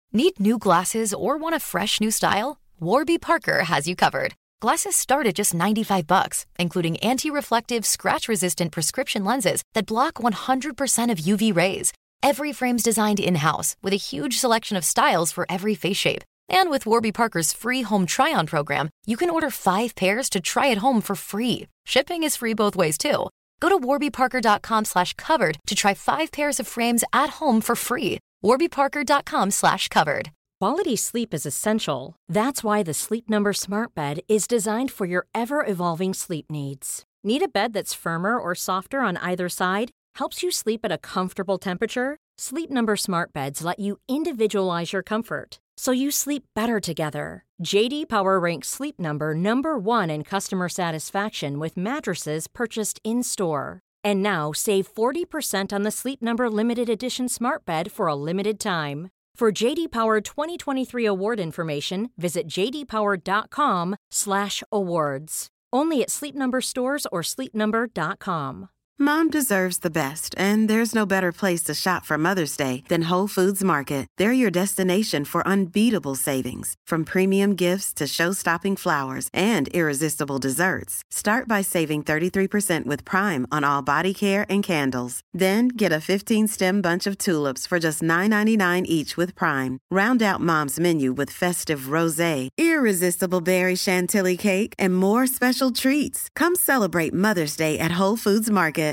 Need new glasses or want a fresh new style? Warby Parker has you covered. Glasses start at just $95, including anti-reflective, scratch-resistant prescription lenses that block 100% of UV rays. Every frame's designed in-house with a huge selection of styles for every face shape. And with Warby Parker's free home try-on program, you can order 5 pairs to try at home for free. Shipping is free both ways, too. Go to warbyparker.com/covered to try 5 pairs of frames at home for free. warbyparker.com/covered. Quality sleep is essential. That's why the Sleep Number Smart Bed is designed for your ever-evolving sleep needs. Need a bed that's firmer or softer on either side? Helps you sleep at a comfortable temperature? Sleep Number Smart Beds let you individualize your comfort, so you sleep better together. J.D. Power ranks Sleep Number number 1 in customer satisfaction with mattresses purchased in-store. And now, save 40% on the Sleep Number Limited Edition Smart Bed for a limited time. For J.D. Power 2023 award information, visit jdpower.com/awards. Only at Sleep Number stores or sleepnumber.com. Mom deserves the best, and there's no better place to shop for Mother's Day than Whole Foods Market. They're your destination for unbeatable savings, from premium gifts to show-stopping flowers and irresistible desserts. Start by saving 33% with Prime on all body care and candles. Then get a 15-stem bunch of tulips for just $9.99 each with Prime. Round out Mom's menu with festive rosé, irresistible berry chantilly cake, and more special treats. Come celebrate Mother's Day at Whole Foods Market.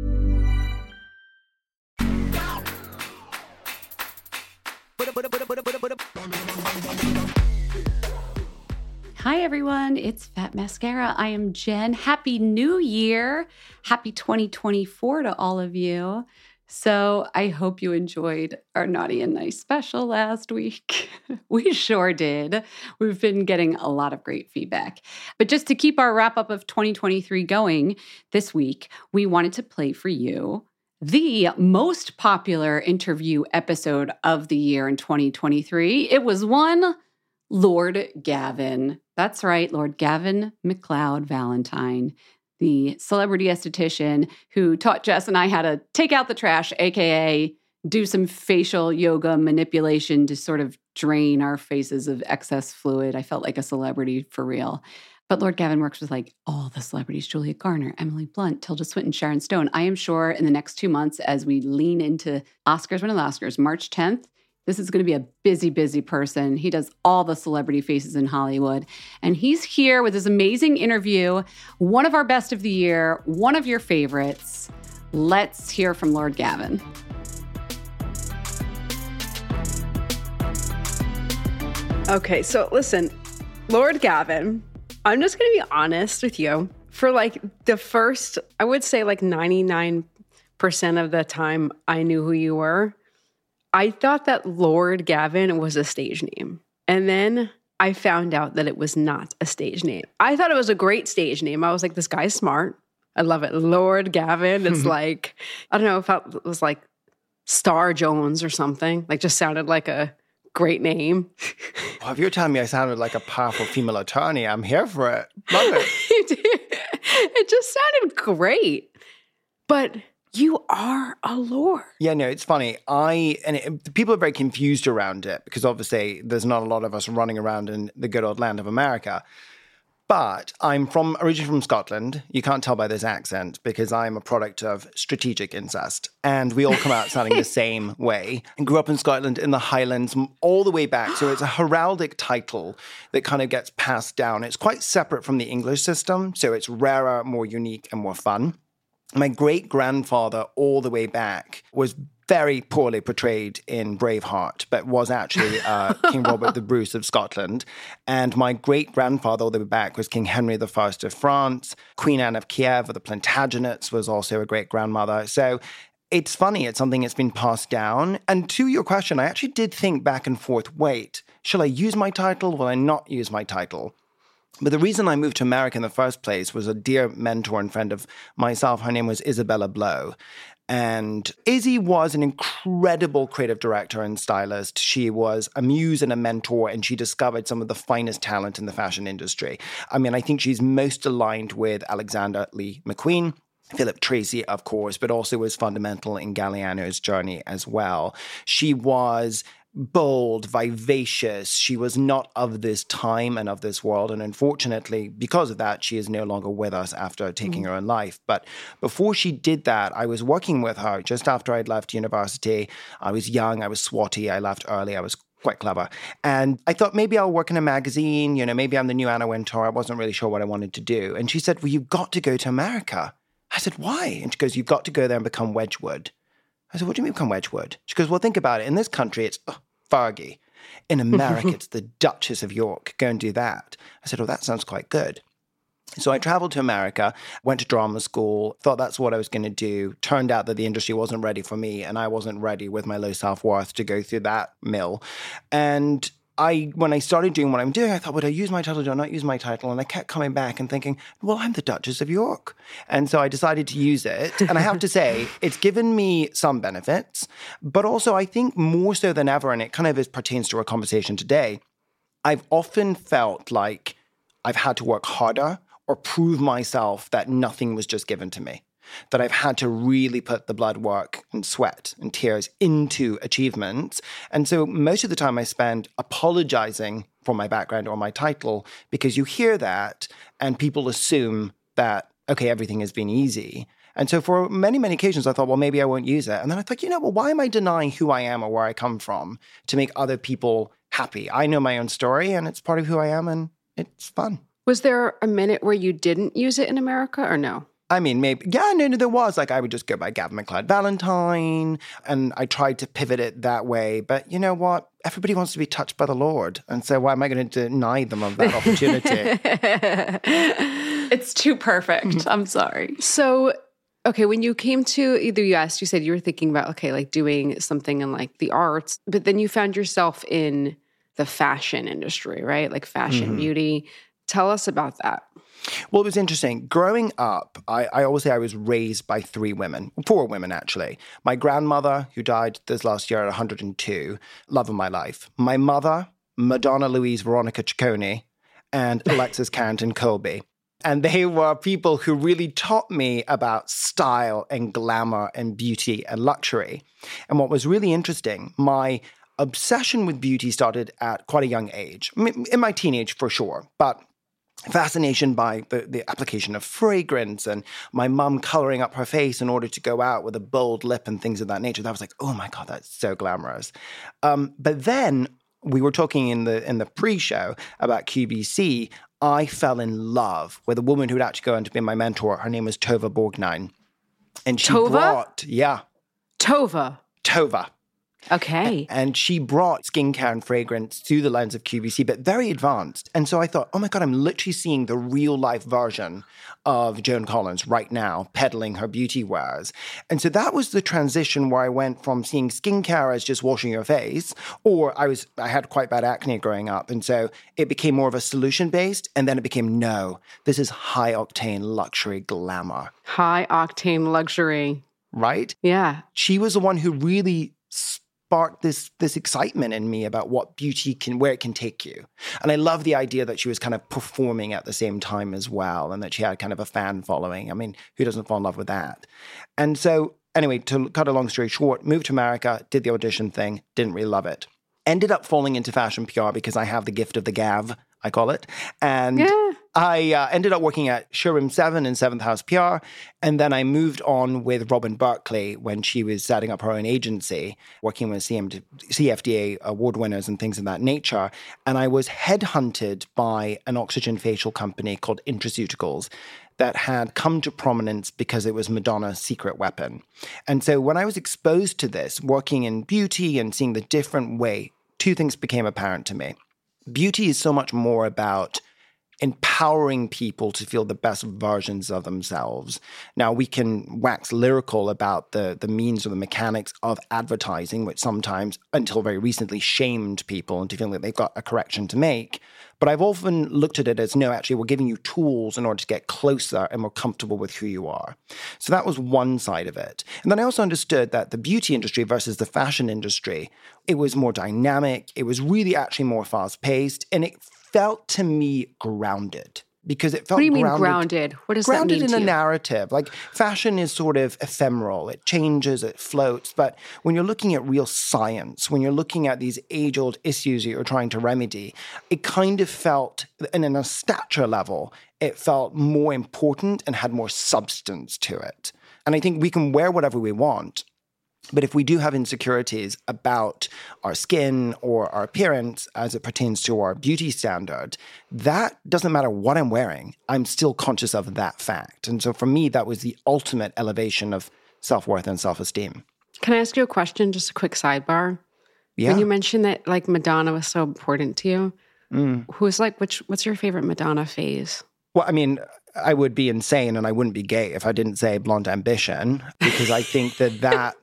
Hi, everyone. It's Fat Mascara. I am Jen. Happy New Year. Happy 2024 to all of you. So I hope you enjoyed our Naughty and Nice special last week. We sure did. We've been getting a lot of great feedback. But just to keep our wrap-up of 2023 going this week, we wanted to play for you the most popular interview episode of the year in 2023. It was one Lord Gavin. That's right, Lord Gavin MacLeod Valentine, the celebrity esthetician who taught Jess and I how to take out the trash, aka do some facial yoga manipulation to sort of drain our faces of excess fluid. I felt like a celebrity for real. But Lord Gavin works with like all the celebrities, Julia Garner, Emily Blunt, Tilda Swinton, Sharon Stone. I am sure in the next 2 months as we lean into Oscars, one of the Oscars, March 10th, this is going to be a busy, busy person. He does all the celebrity faces in Hollywood. And he's here with his amazing interview, one of our best of the year, one of your favorites. Let's hear from Lord Gavin. Okay, so listen, Lord Gavin, I'm just going to be honest with you. For like the first, I would say like 99% of the time I knew who you were, I thought that Lord Gavin was a stage name. And then I found out that it was not a stage name. I thought it was a great stage name. I was like, this guy's smart. I love it. Lord Gavin. It's like, I don't know if it was like Star Jones or something. Like just sounded like a great name. Well, if you're telling me I sounded like a powerful female attorney, I'm here for it. Love it. You did. It just sounded great. But you are a lord. Yeah, no, it's funny. People are very confused around it because obviously there's not a lot of us running around in the good old land of America. But I'm originally from Scotland. You can't tell by this accent because I'm a product of strategic incest. And we all come out sounding the same way. And grew up in Scotland in the Highlands all the way back. So it's a heraldic title that kind of gets passed down. It's quite separate from the English system. So it's rarer, more unique, and more fun. My great-grandfather all the way back was very poorly portrayed in Braveheart, but was actually King Robert the Bruce of Scotland. And my great-grandfather all the way back was King Henry I of France. Queen Anne of Kiev, or the Plantagenets, was also a great-grandmother. So it's funny. It's something that's been passed down. And to your question, I actually did think back and forth, wait, shall I use my title? Will I not use my title? But the reason I moved to America in the first place was a dear mentor and friend of myself. Her name was Isabella Blow. And Izzy was an incredible creative director and stylist. She was a muse and a mentor, and she discovered some of the finest talent in the fashion industry. I mean, I think she's most aligned with Alexander Lee McQueen, Philip Tracy, of course, but also was fundamental in Galliano's journey as well. She was bold, vivacious. She was not of this time and of this world. And unfortunately, because of that, she is no longer with us after taking her own life. But before she did that, I was working with her just after I'd left university. I was young, I was swotty, I left early, I was quite clever. And I thought maybe I'll work in a magazine, maybe I'm the new Anna Wintour. I wasn't really sure what I wanted to do. And she said, well, you've got to go to America. I said, why? And she goes, you've got to go there and become Wedgwood. I said, what do you mean become Wedgwood? She goes, well, think about it. In this country, it's Fergie. In America, it's the Duchess of York. Go and do that. I said, oh, that sounds quite good. So I traveled to America, went to drama school, thought that's what I was going to do. Turned out that the industry wasn't ready for me, and I wasn't ready with my low self-worth to go through that mill. And when I started doing what I'm doing, I thought, would I use my title? Do I not use my title? And I kept coming back and thinking, well, I'm the Duchess of York. And so I decided to use it. And I have to say, it's given me some benefits, but also I think more so than ever, and it kind of pertains to our conversation today, I've often felt like I've had to work harder or prove myself that nothing was just given to me, that I've had to really put the blood work and sweat and tears into achievements. And so most of the time I spend apologizing for my background or my title because you hear that and people assume that, okay, everything has been easy. And so for many, many occasions, I thought, well, maybe I won't use it. And then I thought, well, why am I denying who I am or where I come from to make other people happy? I know my own story and it's part of who I am and it's fun. Was there a minute where you didn't use it in America or no? I mean, maybe, no, there was. Like, I would just go by Gavin MacLeod Valentine, and I tried to pivot it that way. But you know what? Everybody wants to be touched by the Lord. And so why am I going to deny them of that opportunity? It's too perfect. I'm sorry. So, okay, when you came to the US, you said you were thinking about, okay, like doing something in like the arts, but then you found yourself in the fashion industry, right? Like fashion, beauty. Tell us about that. Well, it was interesting. Growing up, I always say I was raised by 4 women, actually. My grandmother, who died this last year at 102, love of my life. My mother, Madonna Louise Veronica Ciccone, and Alexis Carrington Colby. And they were people who really taught me about style and glamour and beauty and luxury. And what was really interesting, my obsession with beauty started at quite a young age. In my teenage, for sure, but fascination by the application of fragrance and my mum coloring up her face in order to go out with a bold lip and things of that nature. That was like, oh my God, that's so glamorous. But then we were talking in the pre-show about QVC. I fell in love with a woman who would actually go on to be my mentor. Her name was Tova Borgnine. And she brought... Yeah. Tova. Okay. And she brought skincare and fragrance through the lens of QVC, but very advanced. And so I thought, oh my God, I'm literally seeing the real life version of Joan Collins right now, peddling her beauty wares. And so that was the transition where I went from seeing skincare as just washing your face, or I had quite bad acne growing up. And so it became more of a solution-based, and then it became, no, this is high-octane luxury glamour. High-octane luxury. Right? Yeah. She was the one who really sparked this excitement in me about what beauty where it can take you. And I love the idea that she was kind of performing at the same time as well, and that she had kind of a fan following. I mean, who doesn't fall in love with that? And so, anyway, to cut a long story short, moved to America, did the audition thing, didn't really love it. Ended up falling into fashion PR because I have the gift of the gab, I call it. And I ended up working at Showroom 7 and 7th House PR. And then I moved on with Robin Berkeley when she was setting up her own agency, working with CFDA award winners and things of that nature. And I was headhunted by an oxygen facial company called Intraceuticals that had come to prominence because it was Madonna's secret weapon. And so when I was exposed to this, working in beauty and seeing the different way, 2 things became apparent to me. Beauty is so much more about empowering people to feel the best versions of themselves. Now, we can wax lyrical about the means or the mechanics of advertising, which sometimes, until very recently, shamed people into feeling that they've got a correction to make. But I've often looked at it as, no, actually, we're giving you tools in order to get closer and more comfortable with who you are. So that was one side of it. And then I also understood that the beauty industry versus the fashion industry, it was more dynamic. It was really actually more fast-paced. And it felt to me grounded. because it felt What do you mean grounded? What does that mean to you? Grounded in a narrative. Like fashion is sort of ephemeral. It changes, it floats. But when you're looking at real science, when you're looking at these age-old issues that you're trying to remedy, it kind of felt, and in a stature level, it felt more important and had more substance to it. And I think we can wear whatever we want, but if we do have insecurities about our skin or our appearance as it pertains to our beauty standard, that doesn't matter what I'm wearing. I'm still conscious of that fact. And so for me, that was the ultimate elevation of self-worth and self-esteem. Can I ask you a question? Just a quick sidebar. Yeah. When you mentioned that like Madonna was so important to you, who's like, what's your favorite Madonna phase? Well, I mean, I would be insane and I wouldn't be gay if I didn't say Blonde Ambition, because I think that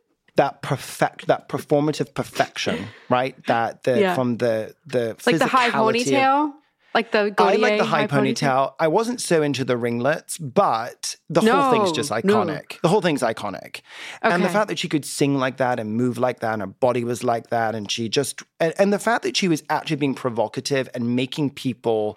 performative perfection, right? From the like the high ponytail, like the Gautier I like the high ponytail. I wasn't so into the ringlets, but the whole thing's just iconic. No. The whole thing's iconic, and the fact that she could sing like that and move like that, and her body was like that, and she just and the fact that she was actually being provocative and making people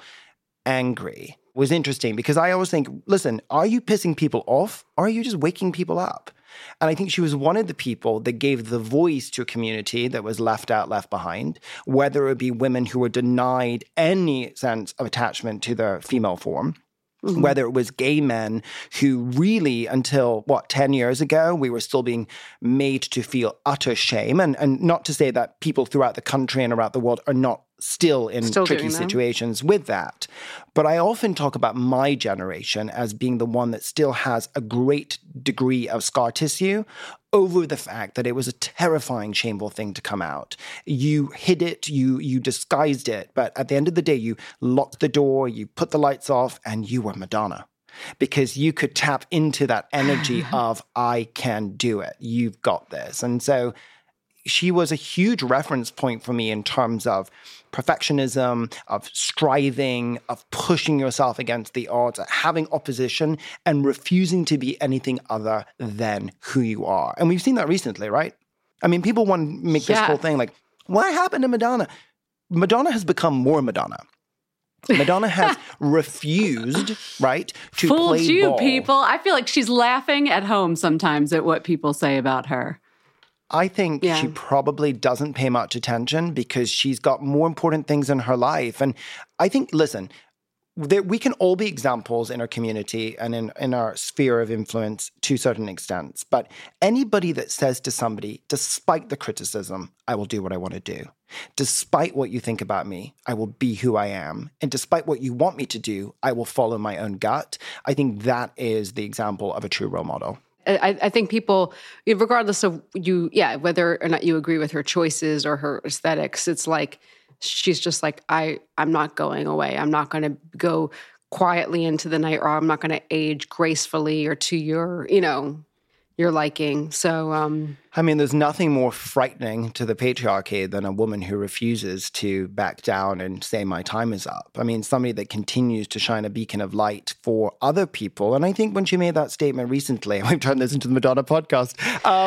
angry was interesting, because I always think, listen, are you pissing people off, or are you just waking people up? And I think she was one of the people that gave the voice to a community that was left out, left behind, whether it be women who were denied any sense of attachment to their female form, whether it was gay men who really, until, 10 years ago, we were still being made to feel utter shame. And not to say that people throughout the country and around the world are not still in tricky situations with that. But I often talk about my generation as being the one that still has a great degree of scar tissue over the fact that it was a terrifying, shameful thing to come out. You hid it, you disguised it, but at the end of the day, you locked the door, you put the lights off, and you were Madonna. Because you could tap into that energy of, I can do it, you've got this. And so she was a huge reference point for me in terms of perfectionism, of striving, of pushing yourself against the odds, having opposition, and refusing to be anything other than who you are. And we've seen that recently, right? I mean, people want to make this whole thing like, what happened to Madonna? Madonna has become more Madonna. Madonna has refused, right, to Fooled play you, ball. people. I feel like she's laughing at home sometimes at what people say about her. I think she probably doesn't pay much attention because she's got more important things in her life. And I think, listen, we can all be examples in our community and in our sphere of influence to certain extents. But anybody that says to somebody, despite the criticism, I will do what I want to do. Despite what you think about me, I will be who I am. And despite what you want me to do, I will follow my own gut. I think that is the example of a true role model. I think people, regardless of whether or not you agree with her choices or her aesthetics, it's like, she's just like, I'm not going away. I'm not going to go quietly into the night, or I'm not going to age gracefully or to your liking. So, I mean, there's nothing more frightening to the patriarchy than a woman who refuses to back down and say my time is up. I mean, somebody that continues to shine a beacon of light for other people. And I think when she made that statement recently, we've turned this into the Madonna podcast.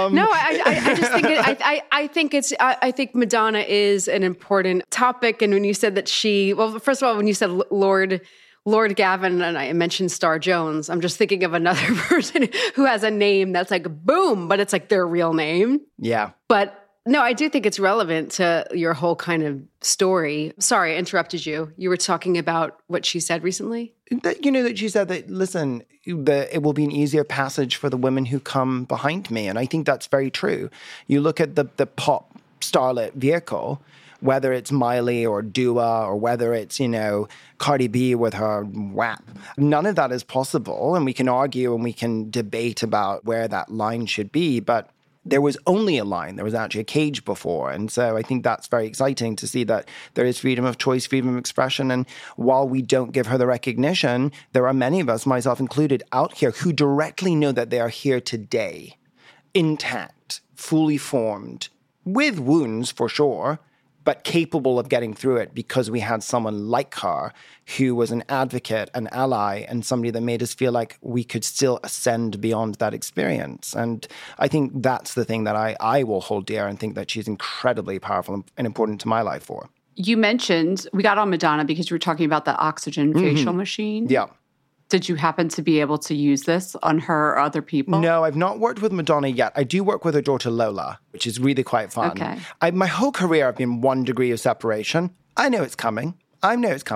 I just think I think Madonna is an important topic. And when you said that first of all, when you said Lord Gavin, and I mentioned Star Jones, I'm just thinking of another person who has a name that's like boom, but it's like their real name. Yeah. But no, I do think it's relevant to your whole kind of story. Sorry, I interrupted you. You were talking about what she said recently? That she said that, listen, it will be an easier passage for the women who come behind me. And I think that's very true. You look at the pop starlet vehicle, whether it's Miley or Dua or whether it's, Cardi B with her WAP. None of that is possible. And we can argue and we can debate about where that line should be. But there was only a line. There was actually a cage before. And so I think that's very exciting to see that there is freedom of choice, freedom of expression. And while we don't give her the recognition, there are many of us, myself included, out here who directly know that they are here today, intact, fully formed, with wounds for sure, but capable of getting through it because we had someone like her who was an advocate, an ally, and somebody that made us feel like we could still ascend beyond that experience. And I think that's the thing that I will hold dear and think that she's incredibly powerful and important to my life for. you mentioned, we got on Madonna because you were talking about the oxygen facial machine. Yeah. Did you happen to be able to use this on her or other people? No, I've not worked with Madonna yet. I do work with her daughter Lola, which is really quite fun. Okay. My whole career, I've been 1 degree of separation. I know it's coming. I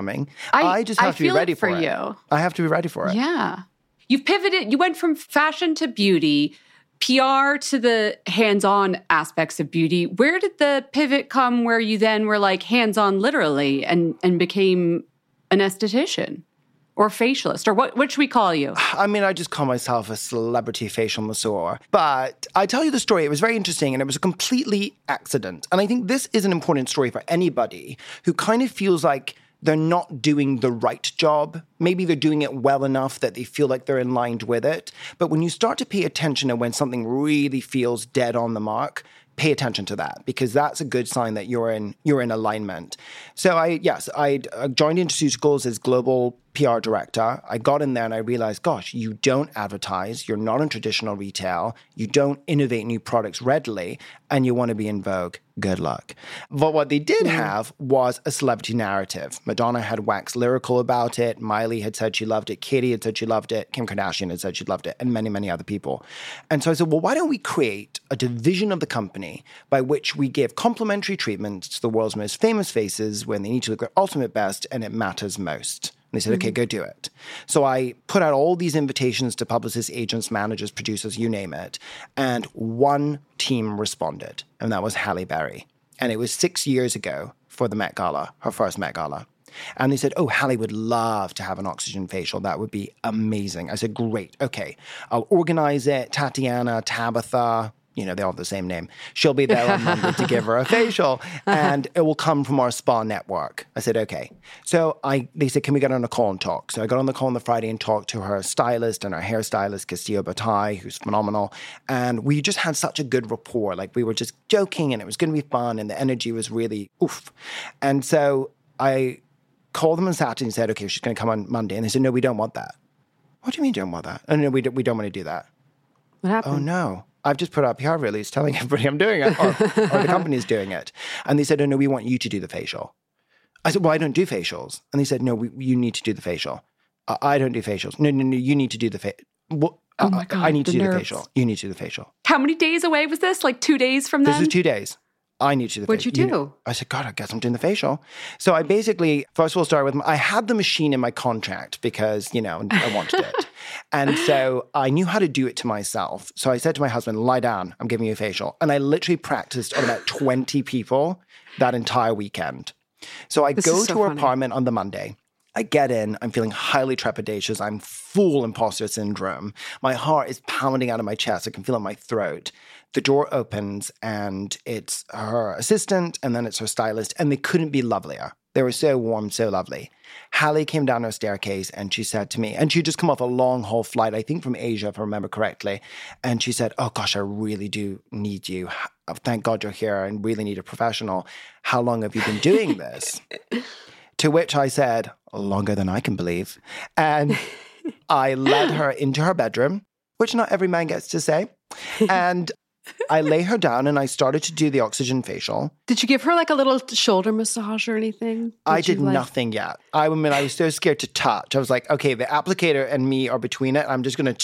just have to be ready for it. I have to be ready for it. Yeah. You've pivoted. You went from fashion to beauty, PR to the hands-on aspects of beauty. Where did the pivot come where you then were like hands-on literally and became an esthetician or facialist? Or what should we call you? I mean, I just call myself a celebrity facial masseur. But I tell you the story. It was very interesting and it was a completely accident. And I think this is an important story for anybody who kind of feels like they're not doing the right job. Maybe they're doing it well enough that they feel like they're in line with it. But when you start to pay attention and when something really feels dead on the mark, pay attention to that because that's a good sign that you're in alignment. So I joined Intoceuticals as global PR director. I got in there and I realized, gosh, you don't advertise, you're not in traditional retail, you don't innovate new products readily, and you want to be in vogue. Good luck. But what they did have was a celebrity narrative. Madonna had waxed lyrical about it. Miley had said she loved it. Katie had said she loved it. Kim Kardashian had said she loved it. And many, many other people. And so I said, well, why don't we create a division of the company by which we give complimentary treatments to the world's most famous faces when they need to look their ultimate best and it matters most. And they said, okay, go do it. So I put out all these invitations to publicists, agents, managers, producers, you name it. And one team responded, and that was Halle Berry. And it was 6 years ago for the Met Gala, her first Met Gala. And they said, oh, Halle would love to have an oxygen facial. That would be amazing. I said, great. Okay, I'll organize it. Tatiana, Tabitha, you know, they all have the same name. She'll be there on Monday to give her a facial, and it will come from our spa network. I said, okay. So they said, can we get on a call and talk? So I got on the call on the Friday and talked to her stylist and her hairstylist, Castillo Bataille, who's phenomenal. And we just had such a good rapport. Like, we were just joking, and it was going to be fun, and the energy was really oof. And so I called them on Saturday and said, okay, she's going to come on Monday. And they said, no, we don't want that. What do you mean you don't want that? Oh, no, we don't want to do that. What happened? Oh, no. I've just put out a PR release telling everybody I'm doing it, or the company's doing it. And they said, oh, no, we want you to do the facial. I said, well, I don't do facials. And they said, no, you need to do the facial. I don't do facials. No, you need to do the facial. Well, oh my God, I need to do nerves. the facial. You need to do the facial. How many days away was this? Like 2 days from then? This is 2 days. I need to do the What'd facial. you do? I said, God, I guess I'm doing the facial. So I basically, first of all, started with, I had the machine in my contract because, you know, I wanted it. And so I knew how to do it to myself. So I said to my husband, lie down, I'm giving you a facial. And I literally practiced on about 20 people that entire weekend. So I go to her apartment on the Monday. I get in, I'm feeling highly trepidatious. I'm full imposter syndrome. My heart is pounding out of my chest. I can feel it in my throat. The door opens and it's her assistant and then it's her stylist, and they couldn't be lovelier. They were so warm, so lovely. Halle came down her staircase and she said to me, and she'd just come off a long haul flight, I think from Asia, if I remember correctly. And she said, oh gosh, I really do need you. Thank God you're here. I really need a professional. How long have you been doing this? To which I said, longer than I can believe. And I led her into her bedroom, which not every man gets to say. And I lay her down and I started to do the oxygen facial. Did you give her like a little shoulder massage or anything? I did nothing yet. I mean, I was so scared to touch. I was like, okay, the applicator and me are between it. I'm just going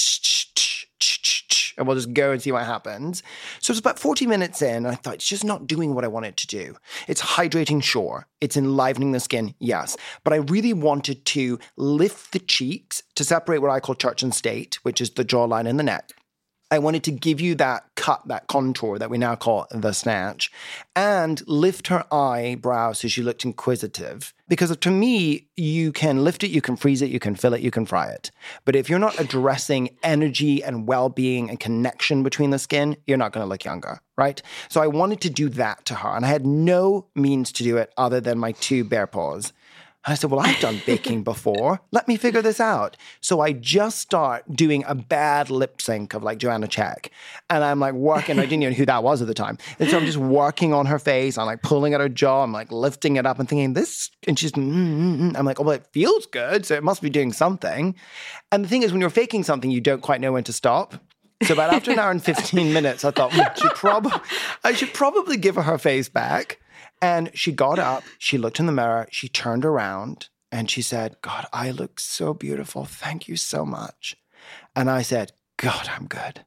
to and we'll just go and see what happens. So it's about 40 minutes in, and I thought, it's just not doing what I want it to do. It's hydrating, sure. It's enlivening the skin, yes. But I really wanted to lift the cheeks to separate what I call church and state, which is the jawline and the neck. I wanted to give you that cut, that contour that we now call the snatch, and lift her eyebrow so she looked inquisitive. Because to me, you can lift it, you can freeze it, you can fill it, you can fry it. But if you're not addressing energy and well-being and connection between the skin, you're not going to look younger, right? So I wanted to do that to her, and I had no means to do it other than my 2 bare paws. And I said, well, I've done baking before. Let me figure this out. So I just start doing a bad lip sync of like Joanna Czech. And I'm like working, I didn't know who that was at the time. And so I'm just working on her face. I'm like pulling at her jaw. I'm like lifting it up and thinking this. And she's, I'm like, oh, well, it feels good. So it must be doing something. And the thing is, when you're faking something, you don't quite know when to stop. So about after an hour and 15 minutes, I thought, I should probably give her face back. And she got up, she looked in the mirror, she turned around and she said, God, I look so beautiful. Thank you so much. And I said, God, I'm good.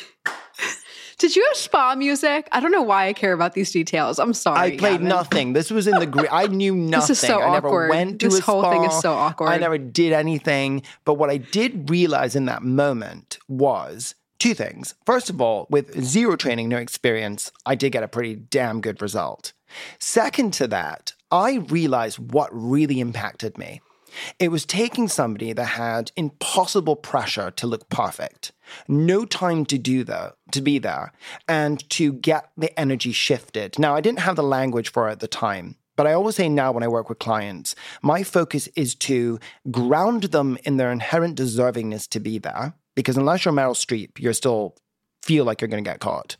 Did you have spa music? I don't know why I care about these details. I'm sorry. I played Gavin. nothing. This was in the I knew nothing. This is so I never awkward. went to This a spa. whole thing is so awkward. I never did anything. But what I did realize in that moment was two things. First of all, with zero training, no experience, I did get a pretty damn good result. Second to that, I realized what really impacted me. It was taking somebody that had impossible pressure to look perfect, no time to be there, and to get the energy shifted. Now, I didn't have the language for it at the time, but I always say now when I work with clients, my focus is to ground them in their inherent deservingness to be there, because unless you're Meryl Streep, you still feel like you're going to get caught.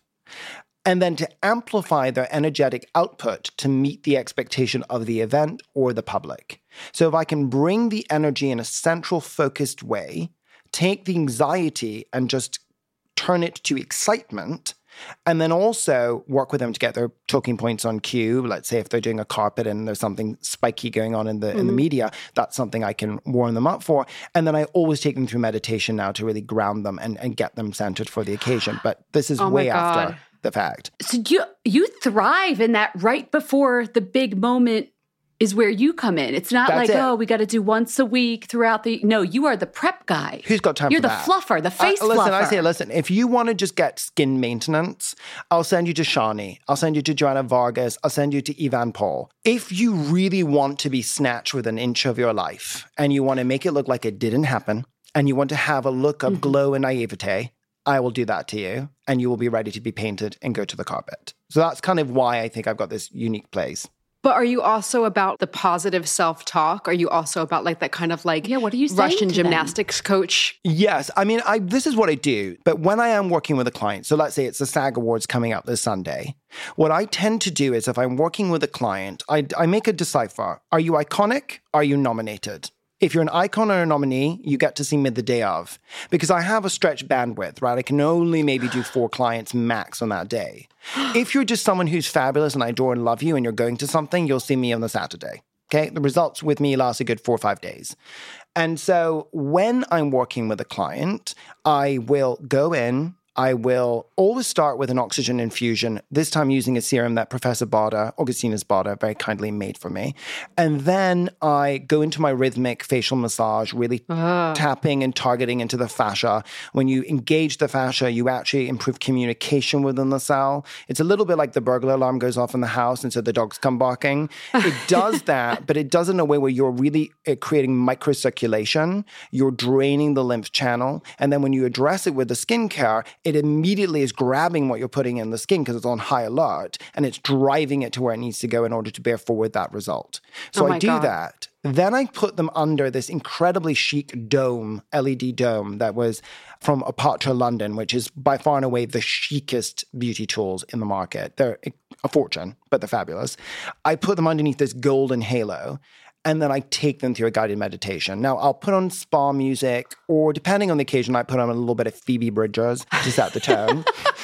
And then to amplify their energetic output to meet the expectation of the event or the public. So if I can bring the energy in a central, focused way, take the anxiety and just turn it to excitement, and then also work with them to get their talking points on cue. Let's say if they're doing a carpet and there's something spiky going on in the media, that's something I can warm them up for. And then I always take them through meditation now to really ground them and get them centered for the occasion. But this is way after the fact. So you thrive in that right before the big moment is where you come in. It's not That's like, it. oh, we got to do once a week throughout the... No, you are the prep guy. Who's got time You're for that? You're the fluffer, the face fluffer. Listen, if you want to just get skin maintenance, I'll send you to Shani. I'll send you to Joanna Vargas. I'll send you to Ivan Paul. If you really want to be snatched with an inch of your life and you want to make it look like it didn't happen and you want to have a look of glow and naivete, I will do that to you and you will be ready to be painted and go to the carpet. So that's kind of why I think I've got this unique place. But are you also about the positive self-talk? Are you also about like that kind of like what are you saying Russian to gymnastics coach? Yes. I mean, this is what I do. But when I am working with a client, so let's say it's the SAG Awards coming up this Sunday, what I tend to do is if I'm working with a client, I make a decipher. Are you iconic? Are you nominated? If you're an icon or a nominee, you get to see me the day of. Because I have a stretched bandwidth, right? I can only maybe do 4 clients max on that day. If you're just someone who's fabulous and I adore and love you and you're going to something, you'll see me on the Saturday. Okay? The results with me last a good 4 or 5 days. And so when I'm working with a client, I will go in, I will always start with an oxygen infusion, this time using a serum that Professor Bada, Augustinus Bada, very kindly made for me. And then I go into my rhythmic facial massage, really tapping and targeting into the fascia. When you engage the fascia, you actually improve communication within the cell. It's a little bit like the burglar alarm goes off in the house and so the dogs come barking. It does that, but it does it in a way where you're really creating microcirculation. You're draining the lymph channel. And then when you address it with the skincare, it immediately is grabbing what you're putting in the skin because it's on high alert and it's driving it to where it needs to go in order to bear forward that result. So I do that. Then I put them under this incredibly chic dome, LED dome that was from Apatra London, which is by far and away the chicest beauty tools in the market. They're a fortune, but they're fabulous. I put them underneath this golden halo. And then I take them through a guided meditation. Now, I'll put on spa music, or depending on the occasion, I put on a little bit of Phoebe Bridgers to set the tone.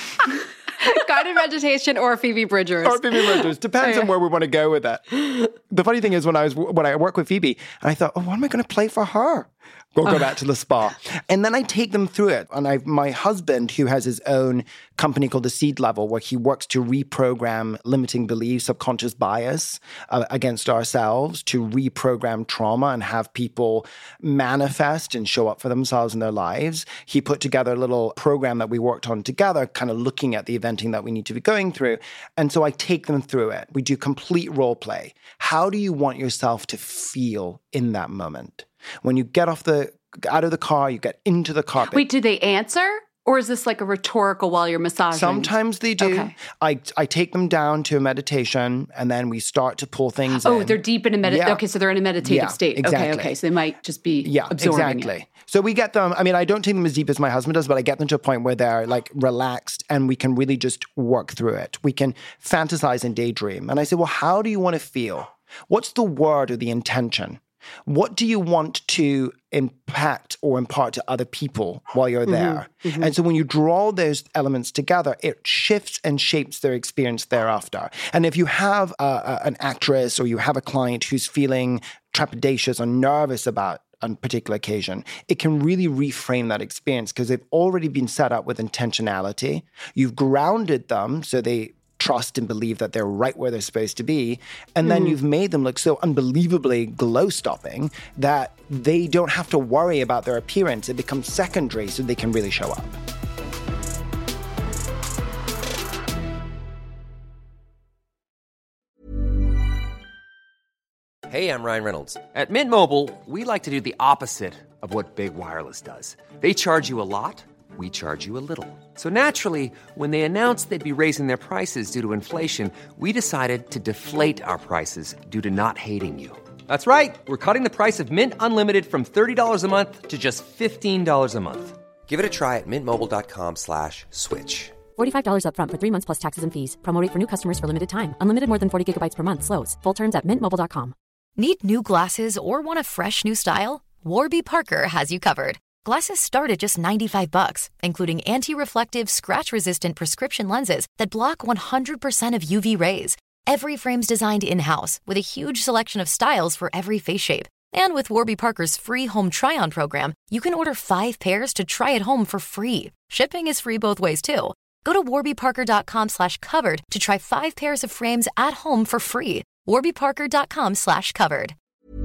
Guided meditation or Phoebe Bridgers. Or Phoebe Bridgers. Depends on where we want to go with that. The funny thing is when I work with Phoebe, and I thought, what am I going to play for her? We'll go back to the spa. And then I take them through it. And my husband, who has his own company called The Seed Level, where he works to reprogram limiting beliefs, subconscious bias against ourselves, to reprogram trauma and have people manifest and show up for themselves in their lives. He put together a little program that we worked on together, kind of looking at the eventing that we need to be going through. And so I take them through it. We do complete role play. How do you want yourself to feel in that moment? When you get out of the car, you get into the carpet. Wait, do they answer? Or is this like a rhetorical while you're massaging? Sometimes they do. Okay. I take them down to a meditation, and then we start to pull things in. Oh, they're deep in a meditation. Yeah. Okay, so they're in a meditative state. Exactly. Okay. So they might just be absorbing exactly. it. So we get them, I mean, I don't take them as deep as my husband does, but I get them to a point where they're like relaxed and we can really just work through it. We can fantasize and daydream. And I say, well, how do you want to feel? What's the word or the intention? What do you want to impact or impart to other people while you're there? And so when you draw those elements together, it shifts and shapes their experience thereafter. And if you have an actress or you have a client who's feeling trepidatious or nervous about a particular occasion, it can really reframe that experience because they've already been set up with intentionality. You've grounded them so they trust and believe that they're right where they're supposed to be. And then you've made them look so unbelievably glow-stopping that they don't have to worry about their appearance. It becomes secondary so they can really show up. Hey, I'm Ryan Reynolds. At Mint Mobile, we like to do the opposite of what Big Wireless does. They charge you a lot. We charge you a little. So naturally, when they announced they'd be raising their prices due to inflation, we decided to deflate our prices due to not hating you. That's right. We're cutting the price of Mint Unlimited from $30 a month to just $15 a month. Give it a try at mintmobile.com/switch. $45 up front for 3 months plus taxes and fees. Promo rate for new customers for limited time. Unlimited more than 40 gigabytes per month. Slows full terms at mintmobile.com. Need new glasses or want a fresh new style? Warby Parker has you covered. Glasses start at just $95, including anti-reflective, scratch-resistant prescription lenses that block 100% of UV rays. Every frame's designed in-house with a huge selection of styles for every face shape. And with Warby Parker's free home try-on program, you can order 5 pairs to try at home for free. Shipping is free both ways, too. Go to warbyparker.com/covered to try 5 pairs of frames at home for free. warbyparker.com/covered.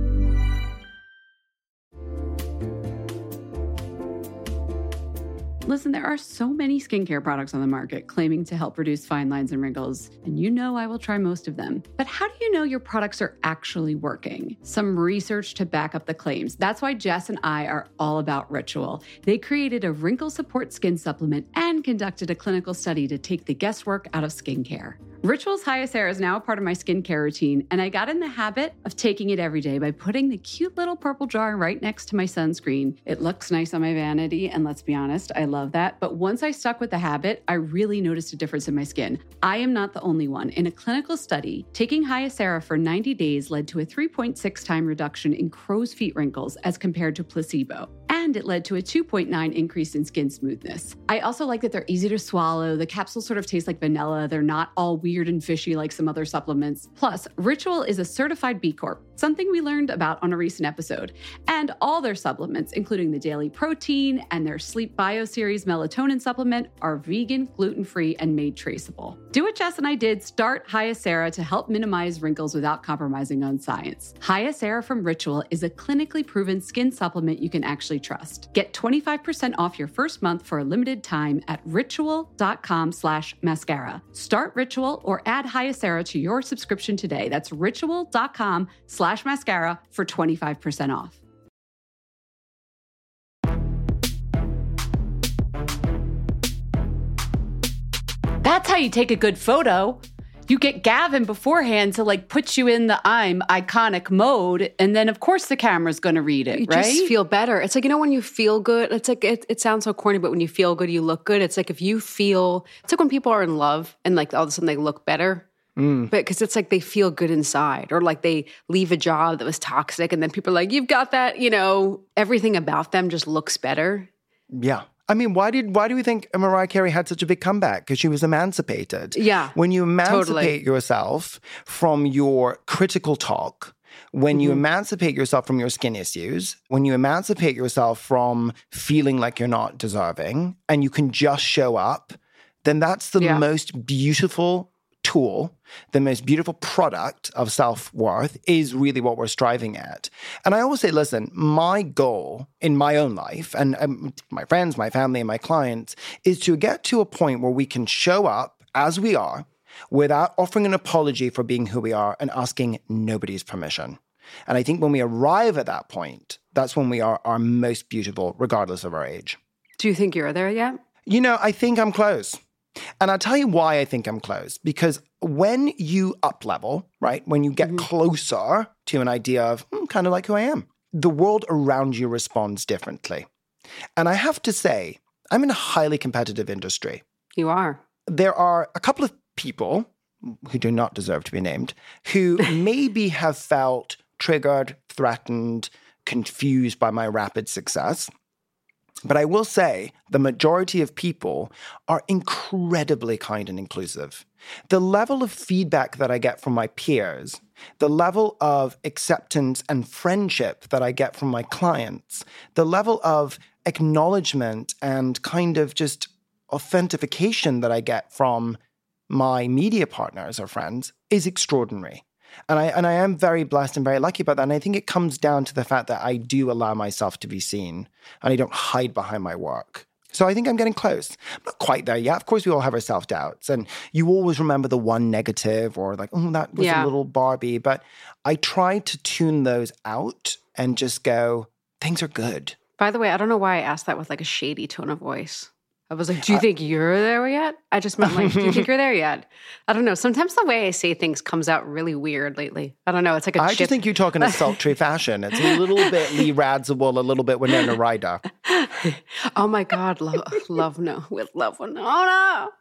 Listen, there are so many skincare products on the market claiming to help reduce fine lines and wrinkles, and you know I will try most of them. But how do you know your products are actually working? Some research to back up the claims. That's why Jess and I are all about Ritual. They created a wrinkle support skin supplement and conducted a clinical study to take the guesswork out of skincare. Ritual's Hyacera is now a part of my skincare routine, and I got in the habit of taking it every day by putting the cute little purple jar right next to my sunscreen. It looks nice on my vanity, and let's be honest, I love that. But once I stuck with the habit, I really noticed a difference in my skin. I am not the only one. In a clinical study, taking Hyacera for 90 days led to a 3.6 time reduction in crow's feet wrinkles as compared to placebo. And it led to a 2.9 increase in skin smoothness. I also like that they're easy to swallow. The capsules sort of taste like vanilla. They're not all weird and fishy like some other supplements. Plus, Ritual is a certified B Corp, something we learned about on a recent episode. And all their supplements, including the daily protein and their Sleep Bio Series melatonin supplement, are vegan, gluten-free, and made traceable. Do what Jess and I did. Start Hyacera to help minimize wrinkles without compromising on science. Hyacera from Ritual is a clinically proven skin supplement you can actually trust. Get 25% off your first month for a limited time at ritual.com/mascara. Start Ritual or add Hyacera to your subscription today. That's ritual.com/mascara for 25% off. That's how you take a good photo. You get Gavin beforehand to put you in the I'm iconic mode. And then, of course, the camera's going to read it, right? You just feel better. It's like, when you feel good, it's like, it sounds so corny, but when you feel good, you look good. It's like if you feel, it's like when people are in love and all of a sudden they look better. But because it's like they feel good inside, or they leave a job that was toxic and then people are like, you've got that, everything about them just looks better. Yeah. I mean, why do we think Mariah Carey had such a big comeback? Because she was emancipated. Yeah. When you emancipate totally. yourself from your critical talk, when you emancipate yourself from your skin issues, when you emancipate yourself from feeling like you're not deserving, and you can just show up, then that's the most beautiful tool, the most beautiful product of self-worth is really what we're striving at. And I always say, listen, my goal in my own life and my friends, my family, and my clients is to get to a point where we can show up as we are without offering an apology for being who we are and asking nobody's permission. And I think when we arrive at that point, that's when we are our most beautiful, regardless of our age. Do you think you're there yet? I think I'm close. And I'll tell you why I think I'm close. Because when you up-level, right, when you get closer to an idea of kind of like who I am, the world around you responds differently. And I have to say, I'm in a highly competitive industry. You are. There are a couple of people who do not deserve to be named who maybe have felt triggered, threatened, confused by my rapid success. But I will say the majority of people are incredibly kind and inclusive. The level of feedback that I get from my peers, the level of acceptance and friendship that I get from my clients, the level of acknowledgement and kind of just authentication that I get from my media partners or friends is extraordinary. And I am very blessed and very lucky about that. And I think it comes down to the fact that I do allow myself to be seen and I don't hide behind my work. So I think I'm getting close. I'm not quite there yet. Of course, we all have our self-doubts. And you always remember the one negative or like, oh, that was a little Barbie. But I try to tune those out and just go, things are good. By the way, I don't know why I asked that with like a shady tone of voice. I was like, do you think you're there yet? I just meant like, do you think you're there yet? I don't know. Sometimes the way I say things comes out really weird lately. I don't know. It's like a I just think you talk in a sultry fashion. It's a little bit Lee Radziwill, a little bit Winona Ryder. Oh my God. Love Winona.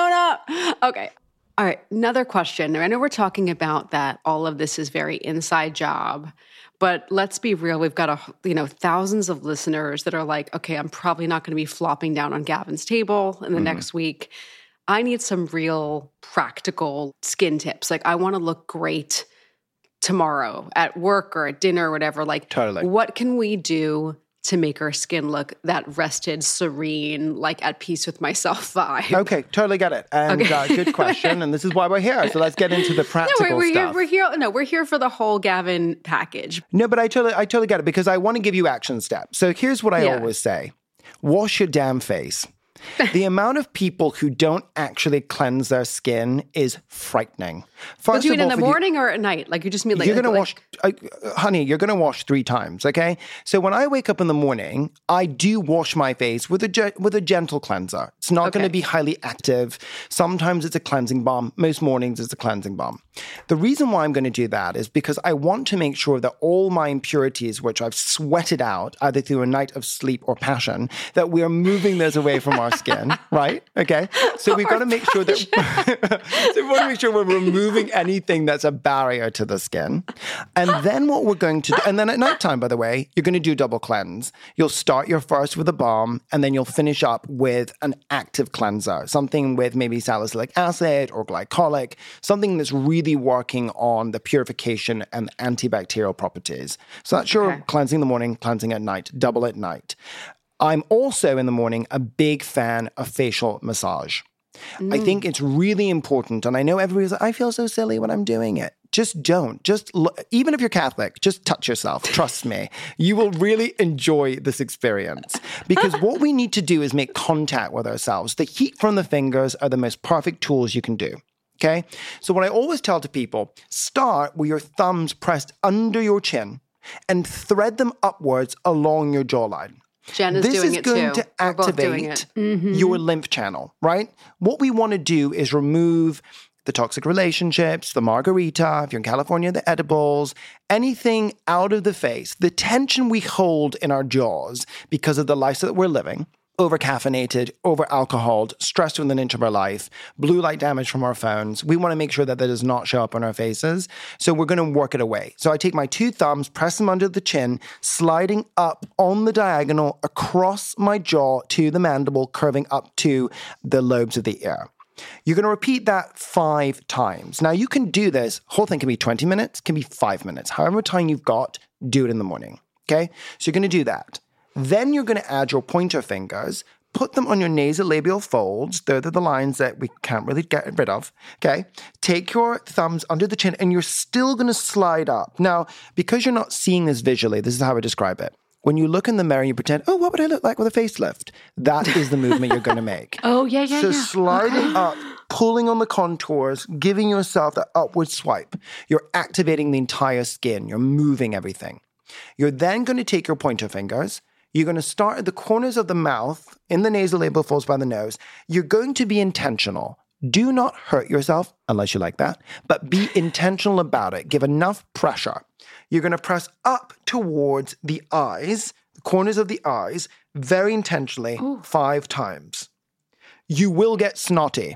Okay. All right. Another question. I know we're talking about that all of this is very inside job. But let's be real. We've got thousands of listeners that are like, okay, I'm probably not going to be flopping down on Gavin's table in the next week. I need some real practical skin tips. Like I want to look great tomorrow at work or at dinner or whatever. Like, totally. What can we do to make our skin look that rested, serene, like at peace with myself vibe? Okay, totally get it. And good question. And this is why we're here. So let's get into the practical stuff. We're here for the whole Gavin package. No, but I totally get it because I want to give you action steps. So here's what I always say. Wash your damn face. The amount of people who don't actually cleanse their skin is frightening. But do you do it in the morning or at night? Like you just mean like... You're going to wash... honey, you're going to wash 3 times, okay? So when I wake up in the morning, I do wash my face with a gentle cleanser. It's not going to be highly active. Sometimes it's a cleansing balm. Most mornings it's a cleansing balm. The reason why I'm going to do that is because I want to make sure that all my impurities, which I've sweated out, either through a night of sleep or passion, that we are moving those away from our skin, right? Okay. So we've got to make sure that we want to make sure we're removing anything that's a barrier to the skin. And then what we're going to do, and then at nighttime, by the way, you're going to do double cleanse. You'll start your first with a balm, and then you'll finish up with an active cleanser, something with maybe salicylic acid or glycolic, something that's really working on the purification and antibacterial properties. So that's your cleansing in the morning, cleansing at night, double at night. I'm also in the morning a big fan of facial massage. I think it's really important. And I know everybody's like, I feel so silly when I'm doing it. Just don't. Just even if you're Catholic, just touch yourself. Trust me. You will really enjoy this experience. Because what we need to do is make contact with ourselves. The heat from the fingers are the most perfect tools you can do. Okay? So what I always tell to people, start with your thumbs pressed under your chin and thread them upwards along your jawline. Jen is doing it too. This is going to activate your lymph channel, right? What we want to do is remove the toxic relationships, the margarita, if you're in California, the edibles, anything out of the face, the tension we hold in our jaws because of the lifestyle that we're living, over-caffeinated, over-alcoholed, stressed within an inch of our life, blue light damage from our phones. We want to make sure that does not show up on our faces. So we're going to work it away. So I take my 2 thumbs, press them under the chin, sliding up on the diagonal across my jaw to the mandible, curving up to the lobes of the ear. You're going to repeat that 5 times. Now, you can do this. Whole thing can be 20 minutes, can be 5 minutes. However time you've got, do it in the morning. Okay? So you're going to do that. Then you're going to add your pointer fingers, put them on your nasolabial folds. They're the lines that we can't really get rid of. Okay? Take your thumbs under the chin, and you're still going to slide up. Now, because you're not seeing this visually, this is how I describe it. When you look in the mirror and you pretend, oh, what would I look like with a facelift? That is the movement you're going to make. So sliding up, pulling on the contours, giving yourself that upward swipe. You're activating the entire skin. You're moving everything. You're then going to take your pointer fingers. You're going to start at the corners of the mouth, in the nasolabial folds by the nose. You're going to be intentional. Do not hurt yourself, unless you like that, but be intentional about it. Give enough pressure. You're going to press up towards the eyes, the corners of the eyes, very intentionally, 5 times. You will get snotty.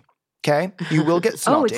Okay, you will get snotty.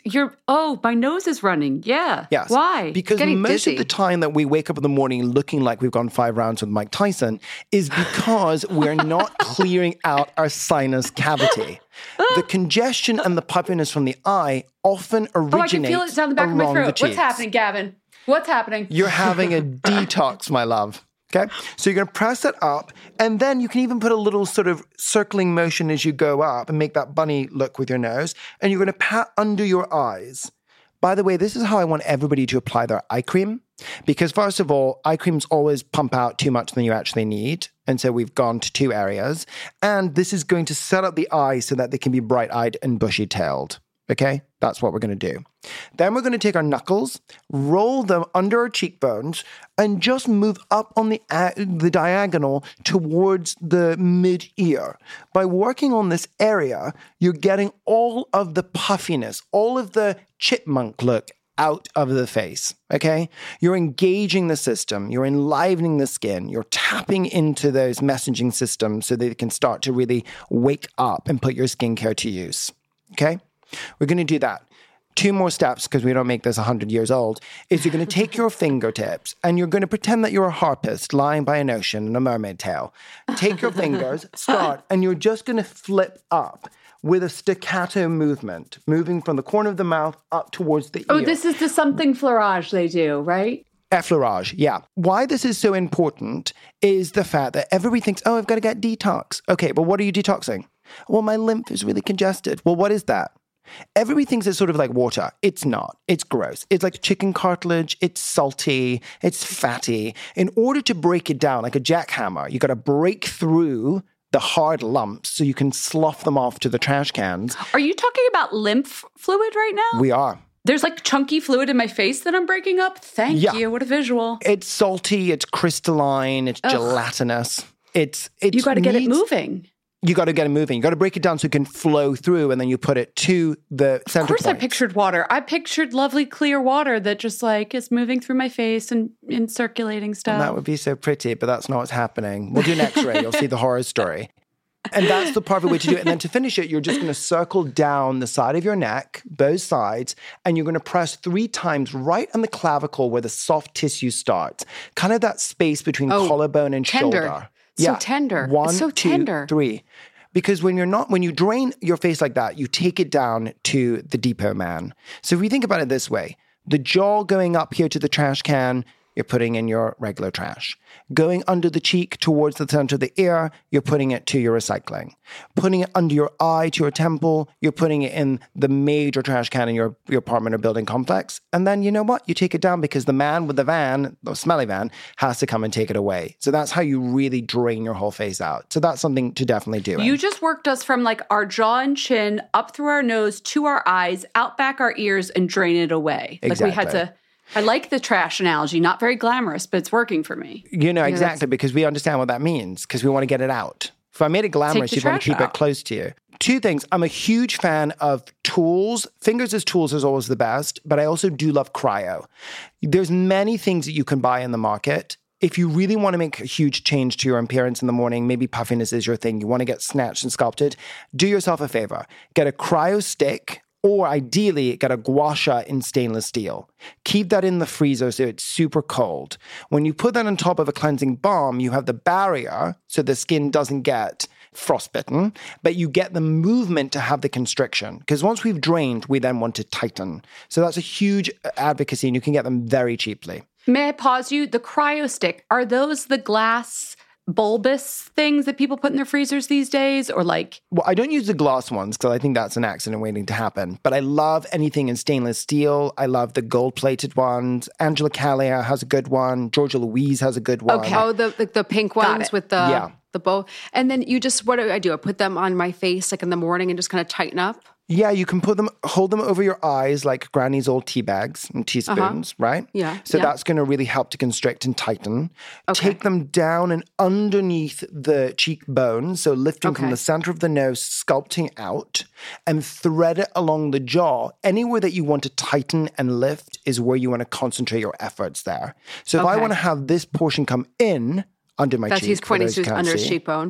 My nose is running. Yeah. Yes. Why? Because most of the time that we wake up in the morning looking like we've gone 5 rounds with Mike Tyson is because we're not clearing out our sinus cavity. The congestion and the puffiness from the eye often originates I can feel it down the back of my throat. What's happening, Gavin? What's happening? You're having a detox, my love. Okay, so you're going to press it up, and then you can even put a little sort of circling motion as you go up and make that bunny look with your nose, and you're going to pat under your eyes. By the way, this is how I want everybody to apply their eye cream, because first of all, eye creams always pump out too much than you actually need, and so we've gone to 2 areas, and this is going to set up the eyes so that they can be bright-eyed and bushy-tailed. Okay, that's what we're going to do. Then we're going to take our knuckles, roll them under our cheekbones, and just move up on the diagonal towards the mid-ear. By working on this area, you're getting all of the puffiness, all of the chipmunk look out of the face, okay? You're engaging the system, you're enlivening the skin, you're tapping into those messaging systems so they can start to really wake up and put your skincare to use, okay? We're going to do that. 2 more steps, because we don't make this 100 years old, is you're going to take your fingertips and you're going to pretend that you're a harpist lying by an ocean in a mermaid tail. Take your fingers, start, and you're just going to flip up with a staccato movement, moving from the corner of the mouth up towards the ear. Oh, this is the something fleurage they do, right? Effleurage, yeah. Why this is so important is the fact that everybody thinks, oh, I've got to get detox. Okay, but what are you detoxing? Well, my lymph is really congested. Well, what is that? Everybody thinks it's sort of like water. It's not. It's gross. It's like chicken cartilage. It's salty. It's fatty. In order to break it down like a jackhammer, you got to break through the hard lumps so you can slough them off to the trash cans. Are you talking about lymph fluid right now? We are. There's like chunky fluid in my face that I'm breaking up? Thank you. What a visual. It's salty. It's crystalline. It's gelatinous. It's you got to get it moving. You got to get it moving. You got to break it down so it can flow through, and then you put it to the center point. Of course I pictured water. I pictured lovely clear water that just like is moving through my face and circulating stuff. And that would be so pretty, but that's not what's happening. We'll do an x-ray. You'll see the horror story. And that's the perfect way to do it. And then to finish it, you're just going to circle down the side of your neck, both sides, and you're going to press 3 times right on the clavicle where the soft tissue starts. Kind of that space between collarbone and shoulder. So tender. 1, it's so 2, tender. 3. Because when you drain your face like that, you take it down to the depot man. So if we think about it this way, the jaw going up here to the trash can, you're putting in your regular trash. Going under the cheek towards the center of the ear, you're putting it to your recycling. Putting it under your eye to your temple, you're putting it in the major trash can in your apartment or building complex. And then you know what? You take it down because the man with the van, the smelly van, has to come and take it away. So that's how you really drain your whole face out. So that's something to definitely do. You just worked us from like our jaw and chin up through our nose to our eyes, out back our ears, and drain it away. Exactly. Like we had to... I like the trash analogy. Not very glamorous, but it's working for me. Exactly, because we understand what that means, because we want to get it out. If I made it glamorous, you'd want to keep it close to you. 2 things. I'm a huge fan of tools. Fingers as tools is always the best, but I also do love cryo. There's many things that you can buy in the market. If you really want to make a huge change to your appearance in the morning, maybe puffiness is your thing, you want to get snatched and sculpted, do yourself a favor. Get a cryo stick, or ideally, get a gua sha in stainless steel. Keep that in the freezer so it's super cold. When you put that on top of a cleansing balm, you have the barrier so the skin doesn't get frostbitten, but you get the movement to have the constriction. Because once we've drained, we then want to tighten. So that's a huge advocacy, and you can get them very cheaply. May I pause you? The cryo stick, are those the glass bulbous things that people put in their freezers these days, or like... Well, I don't use the glass ones because I think that's an accident waiting to happen. But I love anything in stainless steel. I love the gold-plated ones. Angela Callia has a good one. Georgia Louise has a good one. Okay. Oh, the pink ones with the bow. And then what do? I put them on my face like in the morning and just kind of tighten up? Yeah, you can hold them over your eyes like Granny's old tea bags and teaspoons, right? Yeah. So that's going to really help to constrict and tighten. Okay. Take them down and underneath the cheekbone, so lifting from the center of the nose, sculpting out, and thread it along the jaw. Anywhere that you want to tighten and lift is where you want to concentrate your efforts there. So if I want to have this portion come in under my cheek. He's pointing to his under his cheekbone.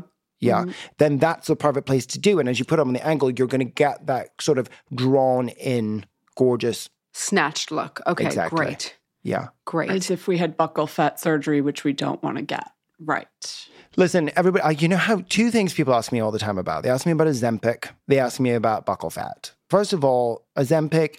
then that's the perfect place to do. And as you put them on the angle, you're going to get that sort of drawn in, gorgeous. Snatched look. Okay, Exactly. great. Yeah. Great. As if we had buccal fat surgery, which we don't want to get. Right. Listen, everybody, you know how two things people ask me all the time about. They ask me about Ozempic. They ask me about buccal fat. First of all, Ozempic,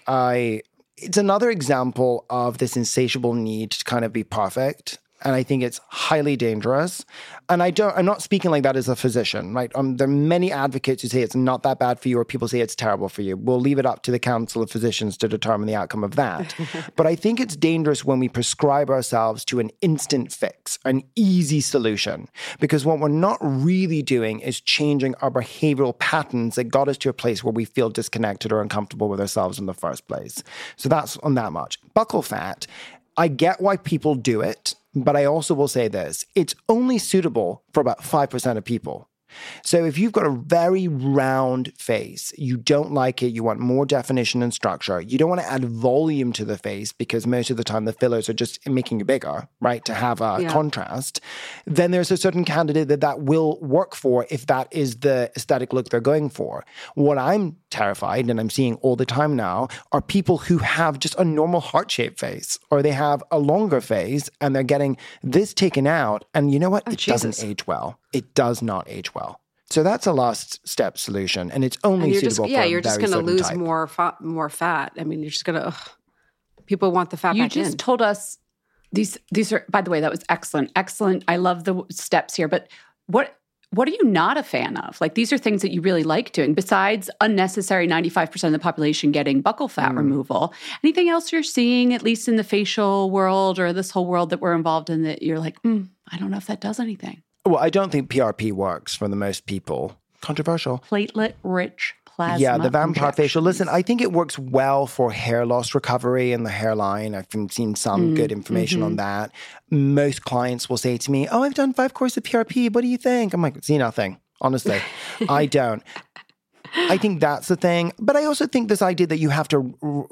it's another example of this insatiable need to kind of be perfect. And I think it's highly dangerous. And I'm not speaking like that as a physician, right? There are many advocates who say it's not that bad for you, or people say it's terrible for you. We'll leave it up to the Council of Physicians to determine the outcome of that. But I think it's dangerous when we prescribe ourselves to an instant fix, an easy solution. Because what we're not really doing is changing our behavioral patterns that got us to a place where we feel disconnected or uncomfortable with ourselves in the first place. So that's on that much. Buccal fat, I get why people do it. But I also will say this, it's only suitable for about 5% of people. So if you've got a very round face, you don't like it, you want more definition and structure, you don't want to add volume to the face because most of the time the fillers are just making it bigger, right, to have a contrast, then there's a certain candidate that will work for if that is the aesthetic look they're going for. What I'm terrified, and I'm seeing all the time now, are people who have just a normal heart-shaped face, or they have a longer face and they're getting this taken out, and you know what? It doesn't age well. It does not age well. So that's a last step solution, and it's only suitable for a very you're just going to lose type. more fat. I mean, you're just going to. People want the fat You back just in. told us these are. By the way, that was excellent. I love the steps here. But what are you not a fan of? Like, these are things that you really like doing besides unnecessary 95% of the population getting buccal fat removal. Anything else you're seeing, at least in the facial world or this whole world that we're involved in, that you're like, I don't know if that does anything? Well, I don't think PRP works for the most people. Controversial. Platelet-rich plasma. Yeah, the vampire injections. facial. Listen, I think it works well for hair loss recovery in the hairline. I've seen some good information on that. Most clients will say to me, I've done 5 courses of PRP. What do you think? I'm like, see nothing. Honestly, I don't. I think that's the thing. But I also think this idea that you have to,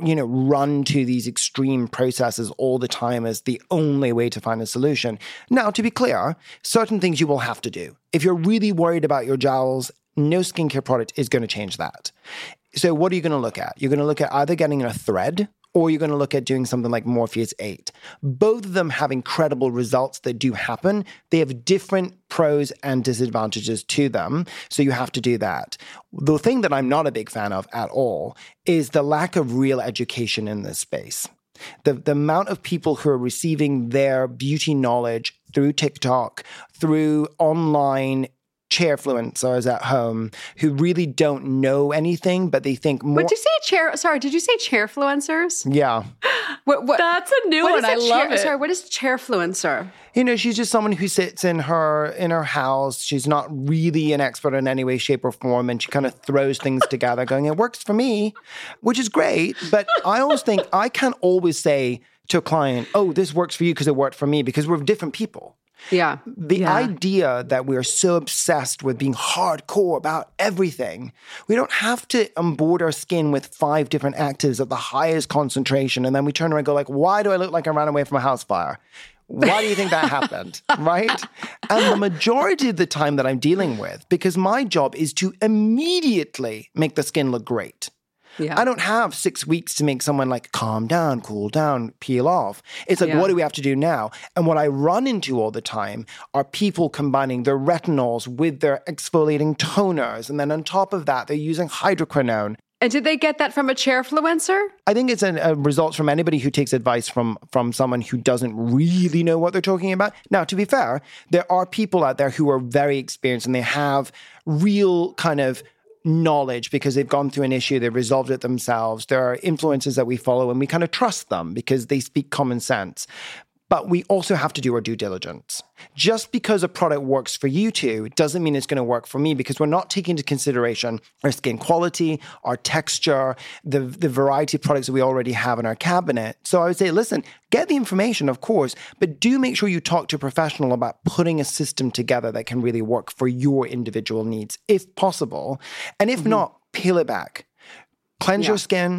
run to these extreme processes all the time is the only way to find a solution. Now, to be clear, certain things you will have to do. If you're really worried about your jowls, no skincare product is going to change that. So what are you going to look at? You're going to look at either getting a thread, or you're going to look at doing something like Morpheus 8. Both of them have incredible results that do happen. They have different pros and disadvantages to them, so you have to do that. The thing that I'm not a big fan of at all is the lack of real education in this space. The amount of people who are receiving their beauty knowledge through TikTok, through online chairfluencers at home who really don't know anything, but they think more. Did you say did you say chairfluencers? Yeah. What? That's a new one. I love it. Sorry, what is chairfluencer? She's just someone who sits in her house. She's not really an expert in any way, shape, or form, and she kind of throws things together going, it works for me, which is great. But I always think I can't always say to a client, this works for you because it worked for me, because we're different people. Yeah. The idea that we're so obsessed with being hardcore about everything, we don't have to onboard our skin with 5 different actives at the highest concentration, and then we turn around and go like, why do I look like I ran away from a house fire? Why do you think that happened? Right? And the majority of the time that I'm dealing with, because my job is to immediately make the skin look great. Yeah. I don't have 6 weeks to make someone like calm down, cool down, peel off. It's like, what do we have to do now? And what I run into all the time are people combining their retinols with their exfoliating toners. And then on top of that, they're using hydroquinone. And did they get that from a chairfluencer? I think it's a result from anybody who takes advice from someone who doesn't really know what they're talking about. Now, to be fair, there are people out there who are very experienced and they have real kind of knowledge because they've gone through an issue, they've resolved it themselves. There are influencers that we follow and we kind of trust them because they speak common sense. But we also have to do our due diligence. Just because a product works for you two doesn't mean it's going to work for me, because we're not taking into consideration our skin quality, our texture, the variety of products that we already have in our cabinet. So I would say, listen, get the information, of course, but do make sure you talk to a professional about putting a system together that can really work for your individual needs, if possible. And if not, peel it back. Cleanse your skin.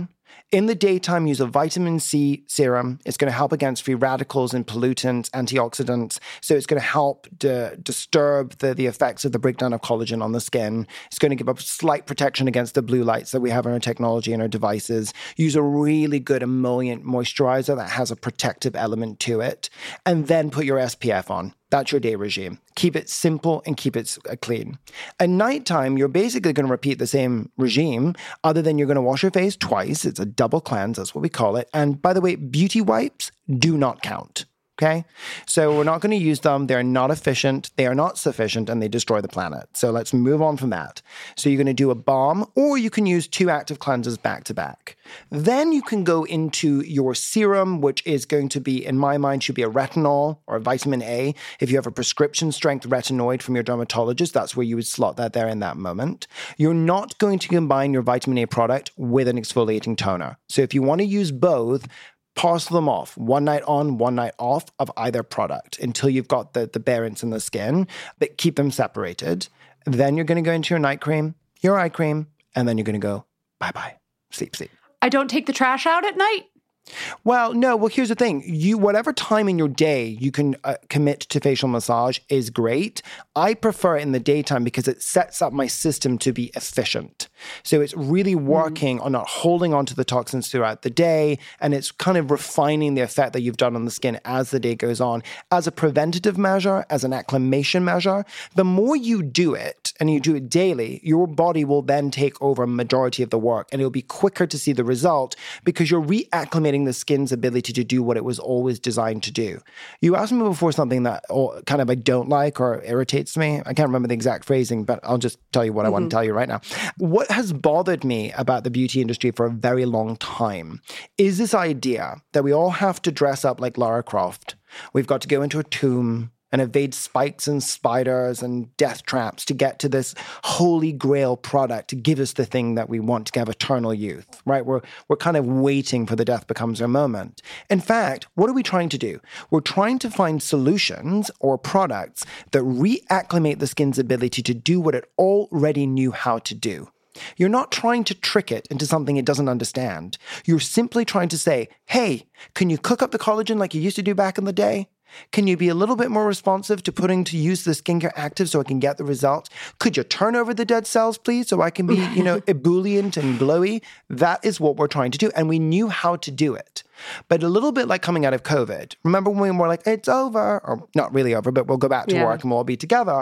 In the daytime, use a vitamin C serum. It's going to help against free radicals and pollutants, antioxidants. So it's going to help disturb the effects of the breakdown of collagen on the skin. It's going to give a slight protection against the blue lights that we have in our technology and our devices. Use a really good emollient moisturizer that has a protective element to it. And then put your SPF on. That's your day regime. Keep it simple and keep it clean. At nighttime, you're basically going to repeat the same regime, other than you're going to wash your face twice. It's a double cleanse. That's what we call it. And by the way, beauty wipes do not count. Okay? So we're not going to use them. They're not efficient. They are not sufficient, and they destroy the planet. So let's move on from that. So you're going to do a balm, or you can use 2 active cleansers back to back. Then you can go into your serum, which is going to be, in my mind, should be a retinol or a vitamin A. If you have a prescription strength retinoid from your dermatologist, that's where you would slot that there in that moment. You're not going to combine your vitamin A product with an exfoliating toner. So if you want to use both, parcel them off, one night on, one night off of either product until you've got the barriers in the skin, but keep them separated. Then you're going to go into your night cream, your eye cream, and then you're going to go, bye-bye, sleep. I don't take the trash out at night? Well, no. Well, here's the thing. Whatever time in your day you can commit to facial massage is great. I prefer it in the daytime because it sets up my system to be efficient. So it's really working on not holding on to the toxins throughout the day, and it's kind of refining the effect that you've done on the skin as the day goes on. As a preventative measure, as an acclimation measure, the more you do it, and you do it daily, your body will then take over a majority of the work, and it'll be quicker to see the result because you're reacclimating the skin's ability to do what it was always designed to do. You asked me before something that kind of I don't like or irritates me. I can't remember the exact phrasing, but I'll just tell you what I want to tell you right now. What has bothered me about the beauty industry for a very long time is this idea that we all have to dress up like Lara Croft. We've got to go into a tomb and evade spikes and spiders and death traps to get to this holy grail product to give us the thing that we want to have eternal youth, right? We're kind of waiting for the death becomes our moment. In fact, what are we trying to do? We're trying to find solutions or products that reacclimate the skin's ability to do what it already knew how to do. You're not trying to trick it into something it doesn't understand. You're simply trying to say, hey, can you cook up the collagen like you used to do back in the day? Can you be a little bit more responsive to putting to use the skincare active so I can get the results? Could you turn over the dead cells, please, so I can be, ebullient and glowy? That is what we're trying to do. And we knew how to do it. But a little bit like coming out of COVID. Remember when we were like, it's over, or not really over, but we'll go back to work and we'll all be together.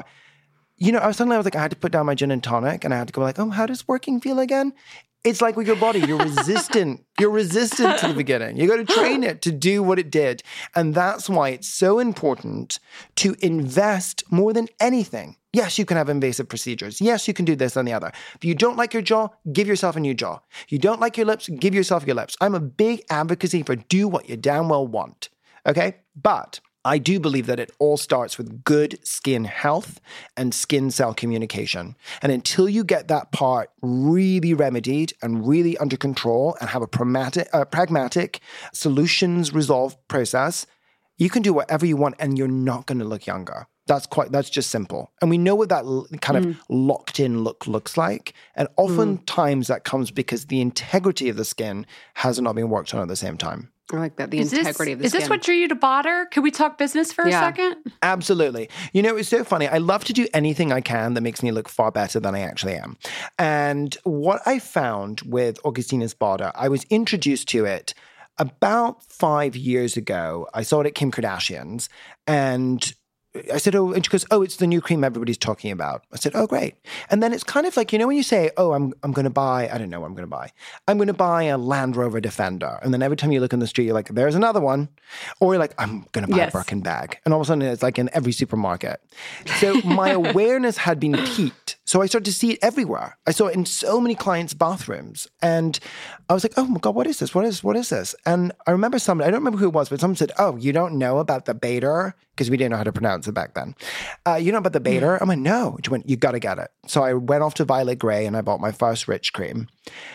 I was like, I had to put down my gin and tonic and I had to go like, how does working feel again? It's like with your body, you're resistant. You're resistant to the beginning. You got to train it to do what it did. And that's why it's so important to invest more than anything. Yes, you can have invasive procedures. Yes, you can do this and the other. If you don't like your jaw, give yourself a new jaw. You don't like your lips, give yourself your lips. I'm a big advocacy for do what you damn well want. Okay? But I do believe that it all starts with good skin health and skin cell communication. And until you get that part really remedied and really under control and have a pragmatic solutions resolve process, you can do whatever you want and you're not going to look younger. That's just simple. And we know what that kind of locked in look looks like. And oftentimes that comes because the integrity of the skin has not been worked on at the same time. I like that, integrity of the skin. Is this what drew you to Botter? Can we talk business for a second? Absolutely. It's so funny. I love to do anything I can that makes me look far better than I actually am. And what I found with Augustinus Bader, I was introduced to it about 5 years ago. I saw it at Kim Kardashian's and I said, and she goes, it's the new cream everybody's talking about. I said, great. And then it's kind of like, when you say, I'm going to buy, I don't know what I'm going to buy. I'm going to buy a Land Rover Defender. And then every time you look in the street, you're like, there's another one. Or you're like, I'm going to buy a Birkin bag. And all of a sudden it's like in every supermarket. So my awareness had been piqued. So I started to see it everywhere. I saw it in so many clients' bathrooms. And I was like, oh my God, what is this? What is this? And I remember I don't remember who it was, but someone said, you don't know about the Bader? Because we didn't know how to pronounce it back then. You know about the Bader? I'm like, no. She went, you got to get it. So I went off to Violet Grey and I bought my first Rich Cream.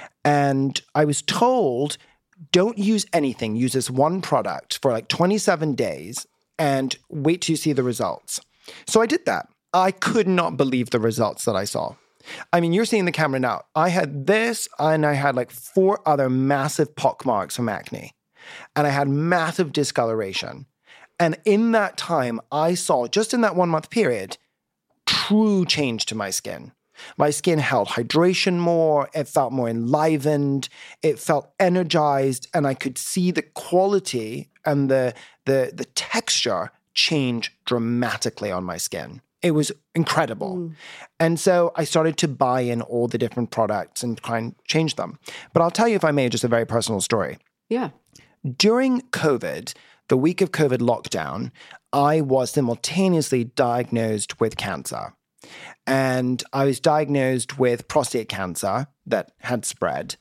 And I was told, don't use anything. Use this one product for like 27 days and wait till you see the results. So I did that. I could not believe the results that I saw. I mean, you're seeing the camera now. I had this, and I had like 4 other massive pock marks from acne. And I had massive discoloration. And in that time, I saw, just in that 1 month period, true change to my skin. My skin held hydration more. It felt more enlivened. It felt energized. And I could see the quality and the texture change dramatically on my skin. It was incredible. And so I started to buy in all the different products and try and change them. But I'll tell you, if I may, just a very personal story. Yeah. During COVID, the week of COVID lockdown, I was simultaneously diagnosed with cancer. And I was diagnosed with prostate cancer that had spread,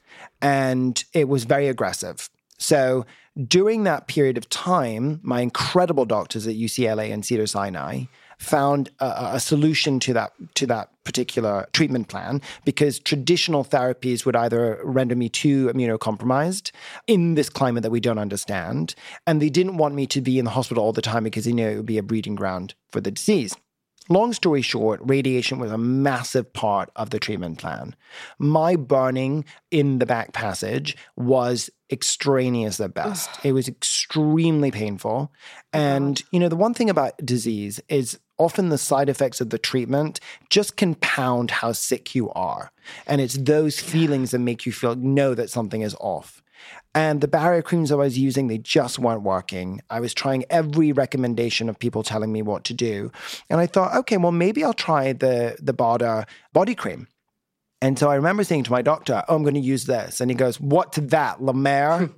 and it was very aggressive. So during that period of time, my incredible doctors at UCLA and Cedars-Sinai found a solution to that particular treatment plan, because traditional therapies would either render me too immunocompromised in this climate that we don't understand, and they didn't want me to be in the hospital all the time because they knew it would be a breeding ground for the disease. Long story short, radiation was a massive part of the treatment plan. My burning in the back passage was extraneous at best. It was extremely painful. And, the one thing about disease is often the side effects of the treatment just compound how sick you are. And it's those feelings that make you know that something is off. And the barrier creams I was using, they just weren't working. I was trying every recommendation of people telling me what to do. And I thought, okay, well, maybe I'll try the Bada body cream. And so I remember saying to my doctor, I'm going to use this. And he goes, what's that, La Mer?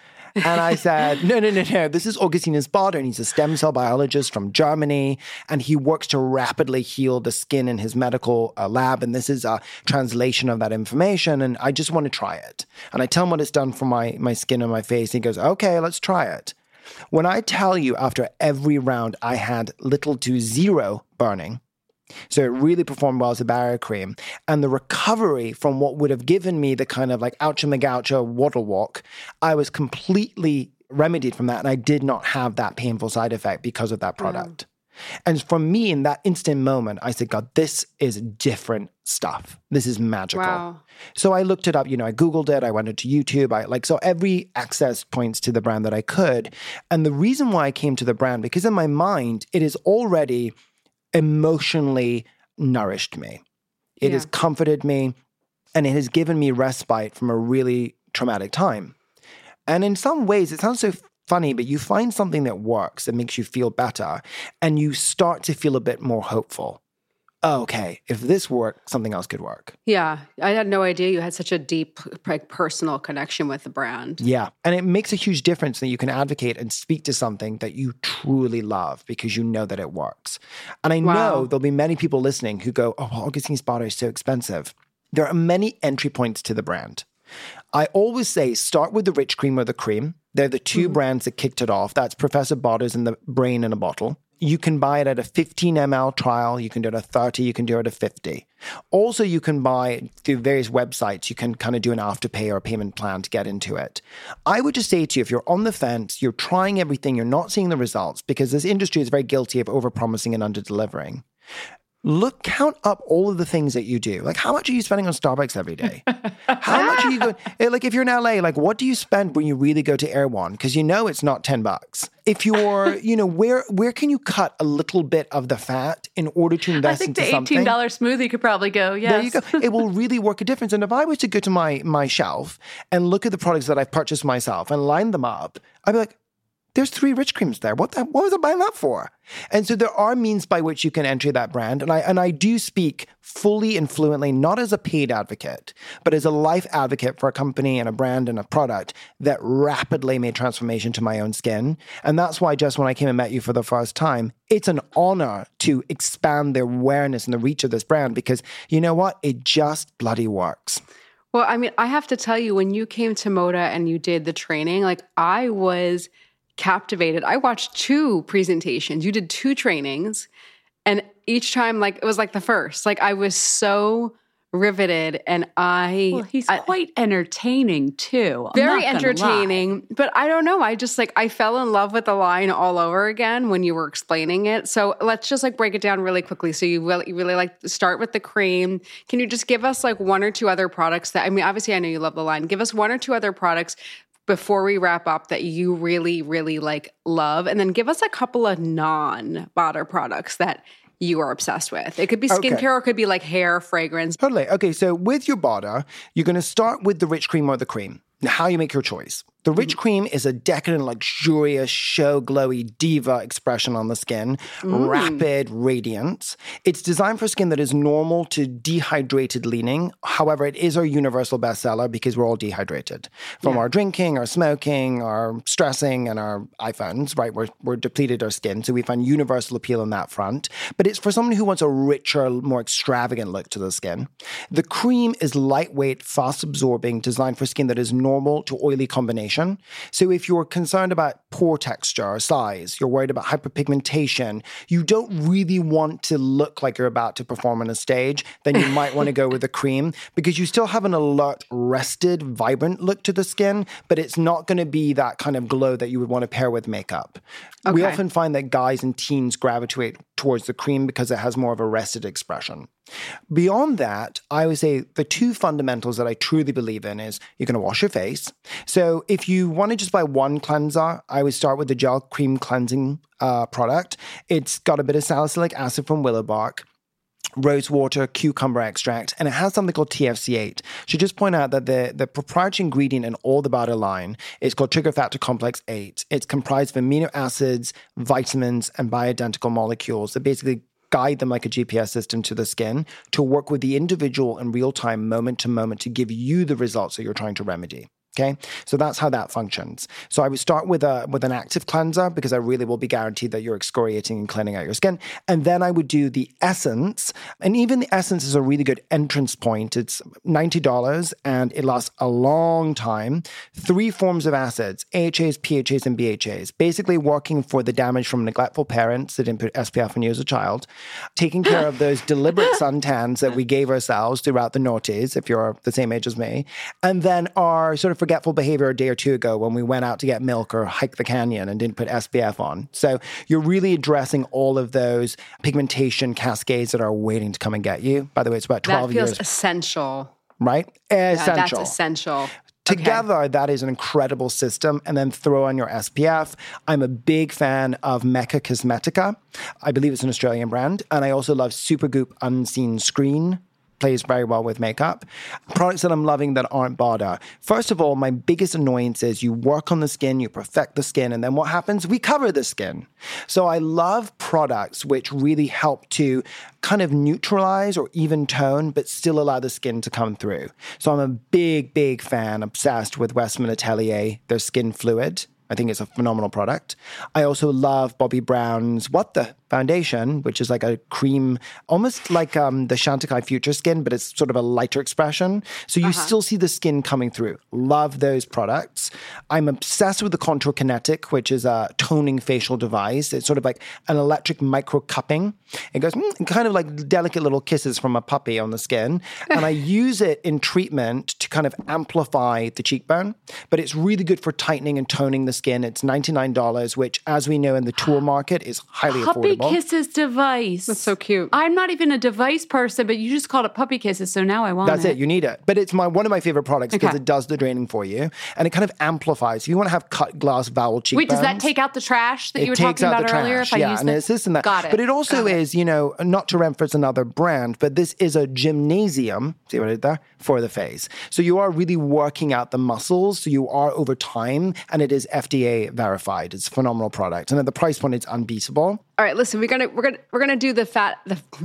And I said, no. This is Augustinus Bada, and he's a stem cell biologist from Germany, and he works to rapidly heal the skin in his medical lab, and this is a translation of that information, and I just want to try it. And I tell him what it's done for my skin and my face, and he goes, okay, let's try it. When I tell you, after every round, I had little to zero burning. So it really performed well as a barrier cream. And the recovery from what would have given me the kind of like oucha magoucha waddle walk, I was completely remedied from that. And I did not have that painful side effect because of that product. And for me, in that instant moment, I said, God, this is different stuff. This is magical. Wow. So I looked it up, I Googled it, I went into YouTube, so every access points to the brand that I could. And the reason why I came to the brand, because in my mind, it is already emotionally nourished me. It has comforted me, and it has given me respite from a really traumatic time. And in some ways, it sounds so funny, but you find something that works, that makes you feel better, and you start to feel a bit more hopeful. Oh, okay, if this worked, something else could work. Yeah, I had no idea you had such a deep, personal connection with the brand. Yeah, and it makes a huge difference that you can advocate and speak to something that you truly love because you know that it works. And I know there'll be many people listening who go, oh, well, Augustinus Bada is so expensive. There are many entry points to the brand. I always say start with the rich cream or the cream. They're the two brands that kicked it off. That's Professor Bada's and the Brain in a Bottle. You can buy it at a 15 ml trial. You can do it at 30. You can do it at 50. Also, you can buy through various websites. You can kind of do an afterpay or a payment plan to get into it. I would just say to you, if you're on the fence, you're trying everything, you're not seeing the results, because this industry is very guilty of overpromising and under-delivering. Count up all of the things that you do. Like, how much are you spending on Starbucks every day? How much are you going? Like, if you're in LA, like, what do you spend when you really go to Erewhon? Because it's not $10. If you're, where can you cut a little bit of the fat in order to invest into something? I think the $18 smoothie could probably go. Yes. There you go. It will really work a difference. And if I was to go to my shelf and look at the products that I've purchased myself and line them up, I'd be like, there's 3 rich creams there. What was I buying that for? And so there are means by which you can enter that brand. And I do speak fully and fluently, not as a paid advocate, but as a life advocate for a company and a brand and a product that rapidly made transformation to my own skin. And that's why just when I came and met you for the first time, it's an honor to expand the awareness and the reach of this brand, because you know what? It just bloody works. Well, I mean, I have to tell you, when you came to Moda and you did the training, like, I was captivated. I watched 2 presentations. You did 2 trainings, and each time, like, it was like the first. Like, I was so riveted, and he's quite entertaining too. Very entertaining, but I don't know. I fell in love with the line all over again when you were explaining it. So let's just break it down really quickly. So you really start with the cream. Can you just give us one or two other products that, obviously I know you love the line. Give us one or two other products before we wrap up that you really, really love, and then give us a couple of non-Bada products that you are obsessed with. It could be skincare or it could be hair, fragrance. Totally. Okay, so with your Bada, you're going to start with the rich cream or the cream. Now, how you make your choice. The rich cream is a decadent, luxurious, show glowy diva expression on the skin, rapid radiance. It's designed for skin that is normal to dehydrated leaning. However, it is our universal bestseller because we're all dehydrated from our drinking, our smoking, our stressing, and our iPhones, right? We're depleted our skin, so we find universal appeal on that front. But it's for someone who wants a richer, more extravagant look to the skin. The cream is lightweight, fast-absorbing, designed for skin that is normal to oily combination. So if you're concerned about pore texture or size, you're worried about hyperpigmentation, you don't really want to look like you're about to perform on a stage, then you might want to go with the cream because you still have an alert, rested, vibrant look to the skin, but it's not going to be that kind of glow that you would want to pair with makeup. Okay. We often find that guys and teens gravitate towards the cream because it has more of a rested expression. Beyond that, I would say the two fundamentals that I truly believe in is you're going to wash your face. So if you want to just buy one cleanser, I would start with the gel cream cleansing product. It's got a bit of salicylic acid from willow bark, rose water, cucumber extract, and it has something called TFC8. Should just point out that the proprietary ingredient in all the Bada line is called trigger factor complex 8. It's comprised of amino acids, vitamins, and bioidentical molecules that basically guide them like a GPS system to the skin to work with the individual in real time, moment to moment, to give you the results that you're trying to remedy. Okay, so that's how that functions. So I would start with an active cleanser because I really will be guaranteed that you're excoriating and cleaning out your skin. And then I would do the essence. And even the essence is a really good entrance point. It's $90 and it lasts a long time. 3 forms of acids, AHAs, PHAs, and BHAs, basically working for the damage from neglectful parents that didn't put SPF on you as a child, taking care of those deliberate suntans that we gave ourselves throughout the noughties, if you're the same age as me, and then our sort of forgetful behavior a day or two ago when we went out to get milk or hike the canyon and didn't put SPF on. So you're really addressing all of those pigmentation cascades that are waiting to come and get you. By the way, it's about 12 years. That feels essential. Right? Essential. That's essential. Together, that is an incredible system. And then throw on your SPF. I'm a big fan of Mecca Cosmetica. I believe it's an Australian brand. And I also love Supergoop Unseen Screen. Plays very well with makeup. Products that I'm loving that aren't Bada. First of all, my biggest annoyance is you work on the skin, you perfect the skin, and then what happens? We cover the skin. So I love products which really help to kind of neutralize or even tone, but still allow the skin to come through. So I'm a big, big fan, obsessed with Westman Atelier, their Skin Fluid. I think it's a phenomenal product. I also love Bobbi Brown's What The foundation, which is like a cream, almost like the Chantecaille Future Skin, but it's sort of a lighter expression. So you still see the skin coming through. Love those products. I'm obsessed with the Contour Kinetic, which is a toning facial device. It's sort of like an electric micro cupping. It goes kind of like delicate little kisses from a puppy on the skin. And I use it in treatment to kind of amplify the cheekbone, but it's really good for tightening and toning the skin. It's $99, which, as we know in the tour market, is highly affordable. Puppy Kisses device. That's so cute. I'm not even a device person, but you just called it Puppy Kisses, so now I want That's it. You need it. But it's one of my favorite products because it does the draining for you, and it kind of amplifies. If you want to have cut glass vowel cheekbones. Wait, does that take out the trash that you were talking about earlier? If I use and it's this and that. Got it. But it also is, not to reference another brand, but this is a gymnasium, see what I did there, for the face. So you are really working out the muscles, so you are over time, and it is FDA verified. It's a phenomenal product. And at the price point, it's unbeatable. All right, listen, we're gonna do the fat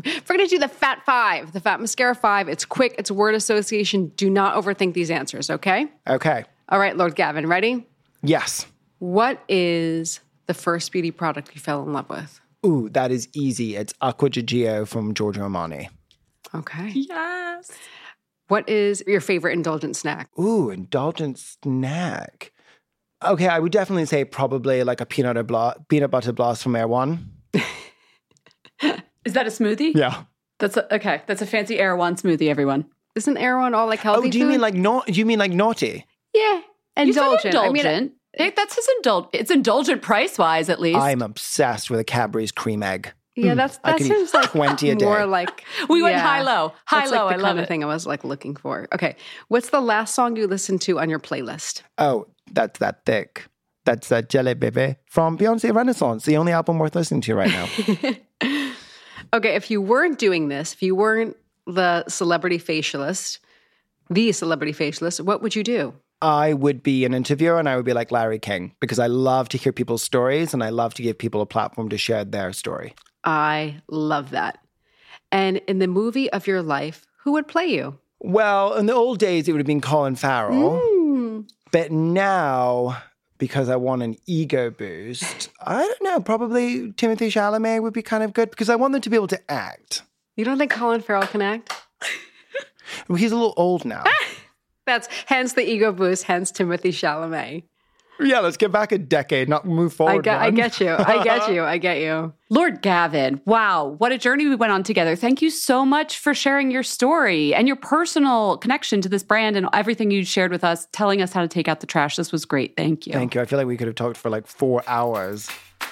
five, the Fat Mascara 5. It's quick, it's word association. Do not overthink these answers, okay? Okay. All right, Lord Gavin, ready? Yes. What is the first beauty product you fell in love with? Ooh, that is easy. It's Acqua di Gio from Giorgio Armani. Okay. Yes. What is your favorite indulgent snack? Ooh, indulgent snack. Okay, I would definitely say probably like a peanut butter blast from Air One. Is that a smoothie? Yeah. That's a fancy Erewhon smoothie, everyone. Isn't Erewhon all like healthy do you food? mean like naughty? Yeah, indulgent. Indulgent. That's his indulgent. It's indulgent price-wise, at least. I'm obsessed with a Cadbury's cream egg. Yeah, that seems like 20 a day. more like we went high-low. That's High-low, like the I love kind it. of thing I was like looking for. Okay, what's the last song you listened to on your playlist? Oh, that's that thick. That's that Jelly Baby from Beyoncé Renaissance, the only album worth listening to right now. Okay, if you weren't doing this, if you weren't the celebrity facialist, what would you do? I would be an interviewer and I would be like Larry King because I love to hear people's stories and I love to give people a platform to share their story. I love that. And in the movie of your life, who would play you? Well, in the old days, it would have been Colin Farrell. But now, because I want an ego boost, I don't know, probably Timothée Chalamet would be kind of good because I want them to be able to act. You don't think Colin Farrell can act? Well, he's a little old now. That's hence the ego boost, hence Timothée Chalamet. Yeah, let's get back a decade, not move forward. I get you. Lord Gavin, wow, what a journey we went on together. Thank you so much for sharing your story and your personal connection to this brand and everything you shared with us, telling us how to take out the trash. This was great. Thank you. Thank you. I feel like we could have talked for like 4 hours.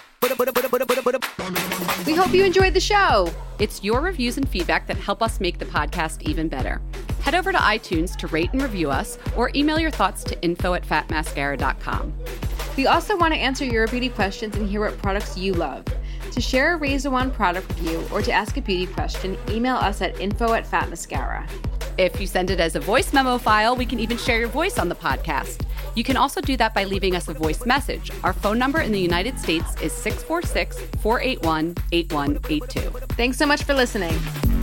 We hope you enjoyed the show. It's your reviews and feedback that help us make the podcast even better. Head over to iTunes to rate and review us or email your thoughts to info@fatmascara.com. We also want to answer your beauty questions and hear what products you love. To share a Raise the One product review or to ask a beauty question, email us at info@fatmascara. If you send it as a voice memo file, we can even share your voice on the podcast. You can also do that by leaving us a voice message. Our phone number in the United States is 646-481-8182. Thanks so much for listening.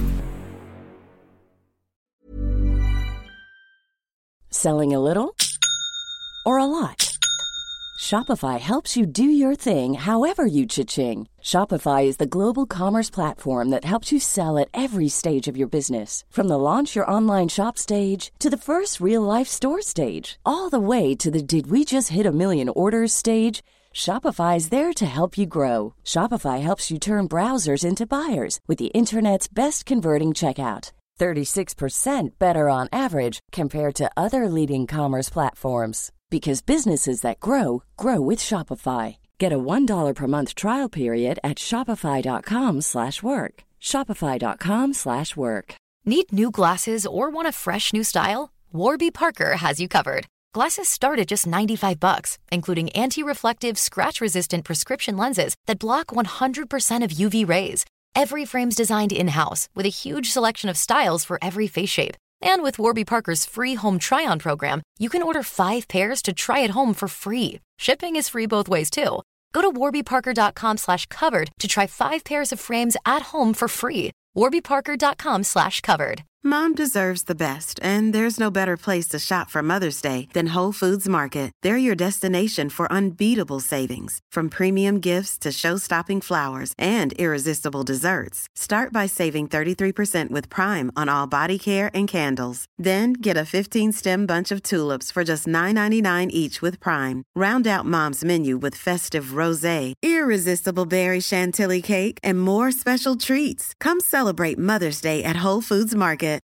Selling a little or a lot? Shopify helps you do your thing however you cha-ching. Shopify is the global commerce platform that helps you sell at every stage of your business. From the launch your online shop stage to the first real-life store stage, all the way to the did we just hit a million orders stage. Shopify is there to help you grow. Shopify helps you turn browsers into buyers with the internet's best converting checkout. 36% better on average compared to other leading commerce platforms. Because businesses that grow, grow with Shopify. Get a $1 per month trial period at shopify.com/work. Shopify.com/work. Need new glasses or want a fresh new style? Warby Parker has you covered. Glasses start at just $95, including anti-reflective, scratch-resistant prescription lenses that block 100% of UV rays. Every frame's designed in-house with a huge selection of styles for every face shape. And with Warby Parker's free home try-on program, you can order 5 pairs to try at home for free. Shipping is free both ways, too. Go to warbyparker.com/covered to try 5 pairs of frames at home for free. warbyparker.com/covered. Mom deserves the best, and there's no better place to shop for Mother's Day than Whole Foods Market. They're your destination for unbeatable savings, from premium gifts to show-stopping flowers and irresistible desserts. Start by saving 33% with Prime on all body care and candles. Then get a 15-stem bunch of tulips for just $9.99 each with Prime. Round out Mom's menu with festive rosé, irresistible berry chantilly cake, and more special treats. Come celebrate Mother's Day at Whole Foods Market.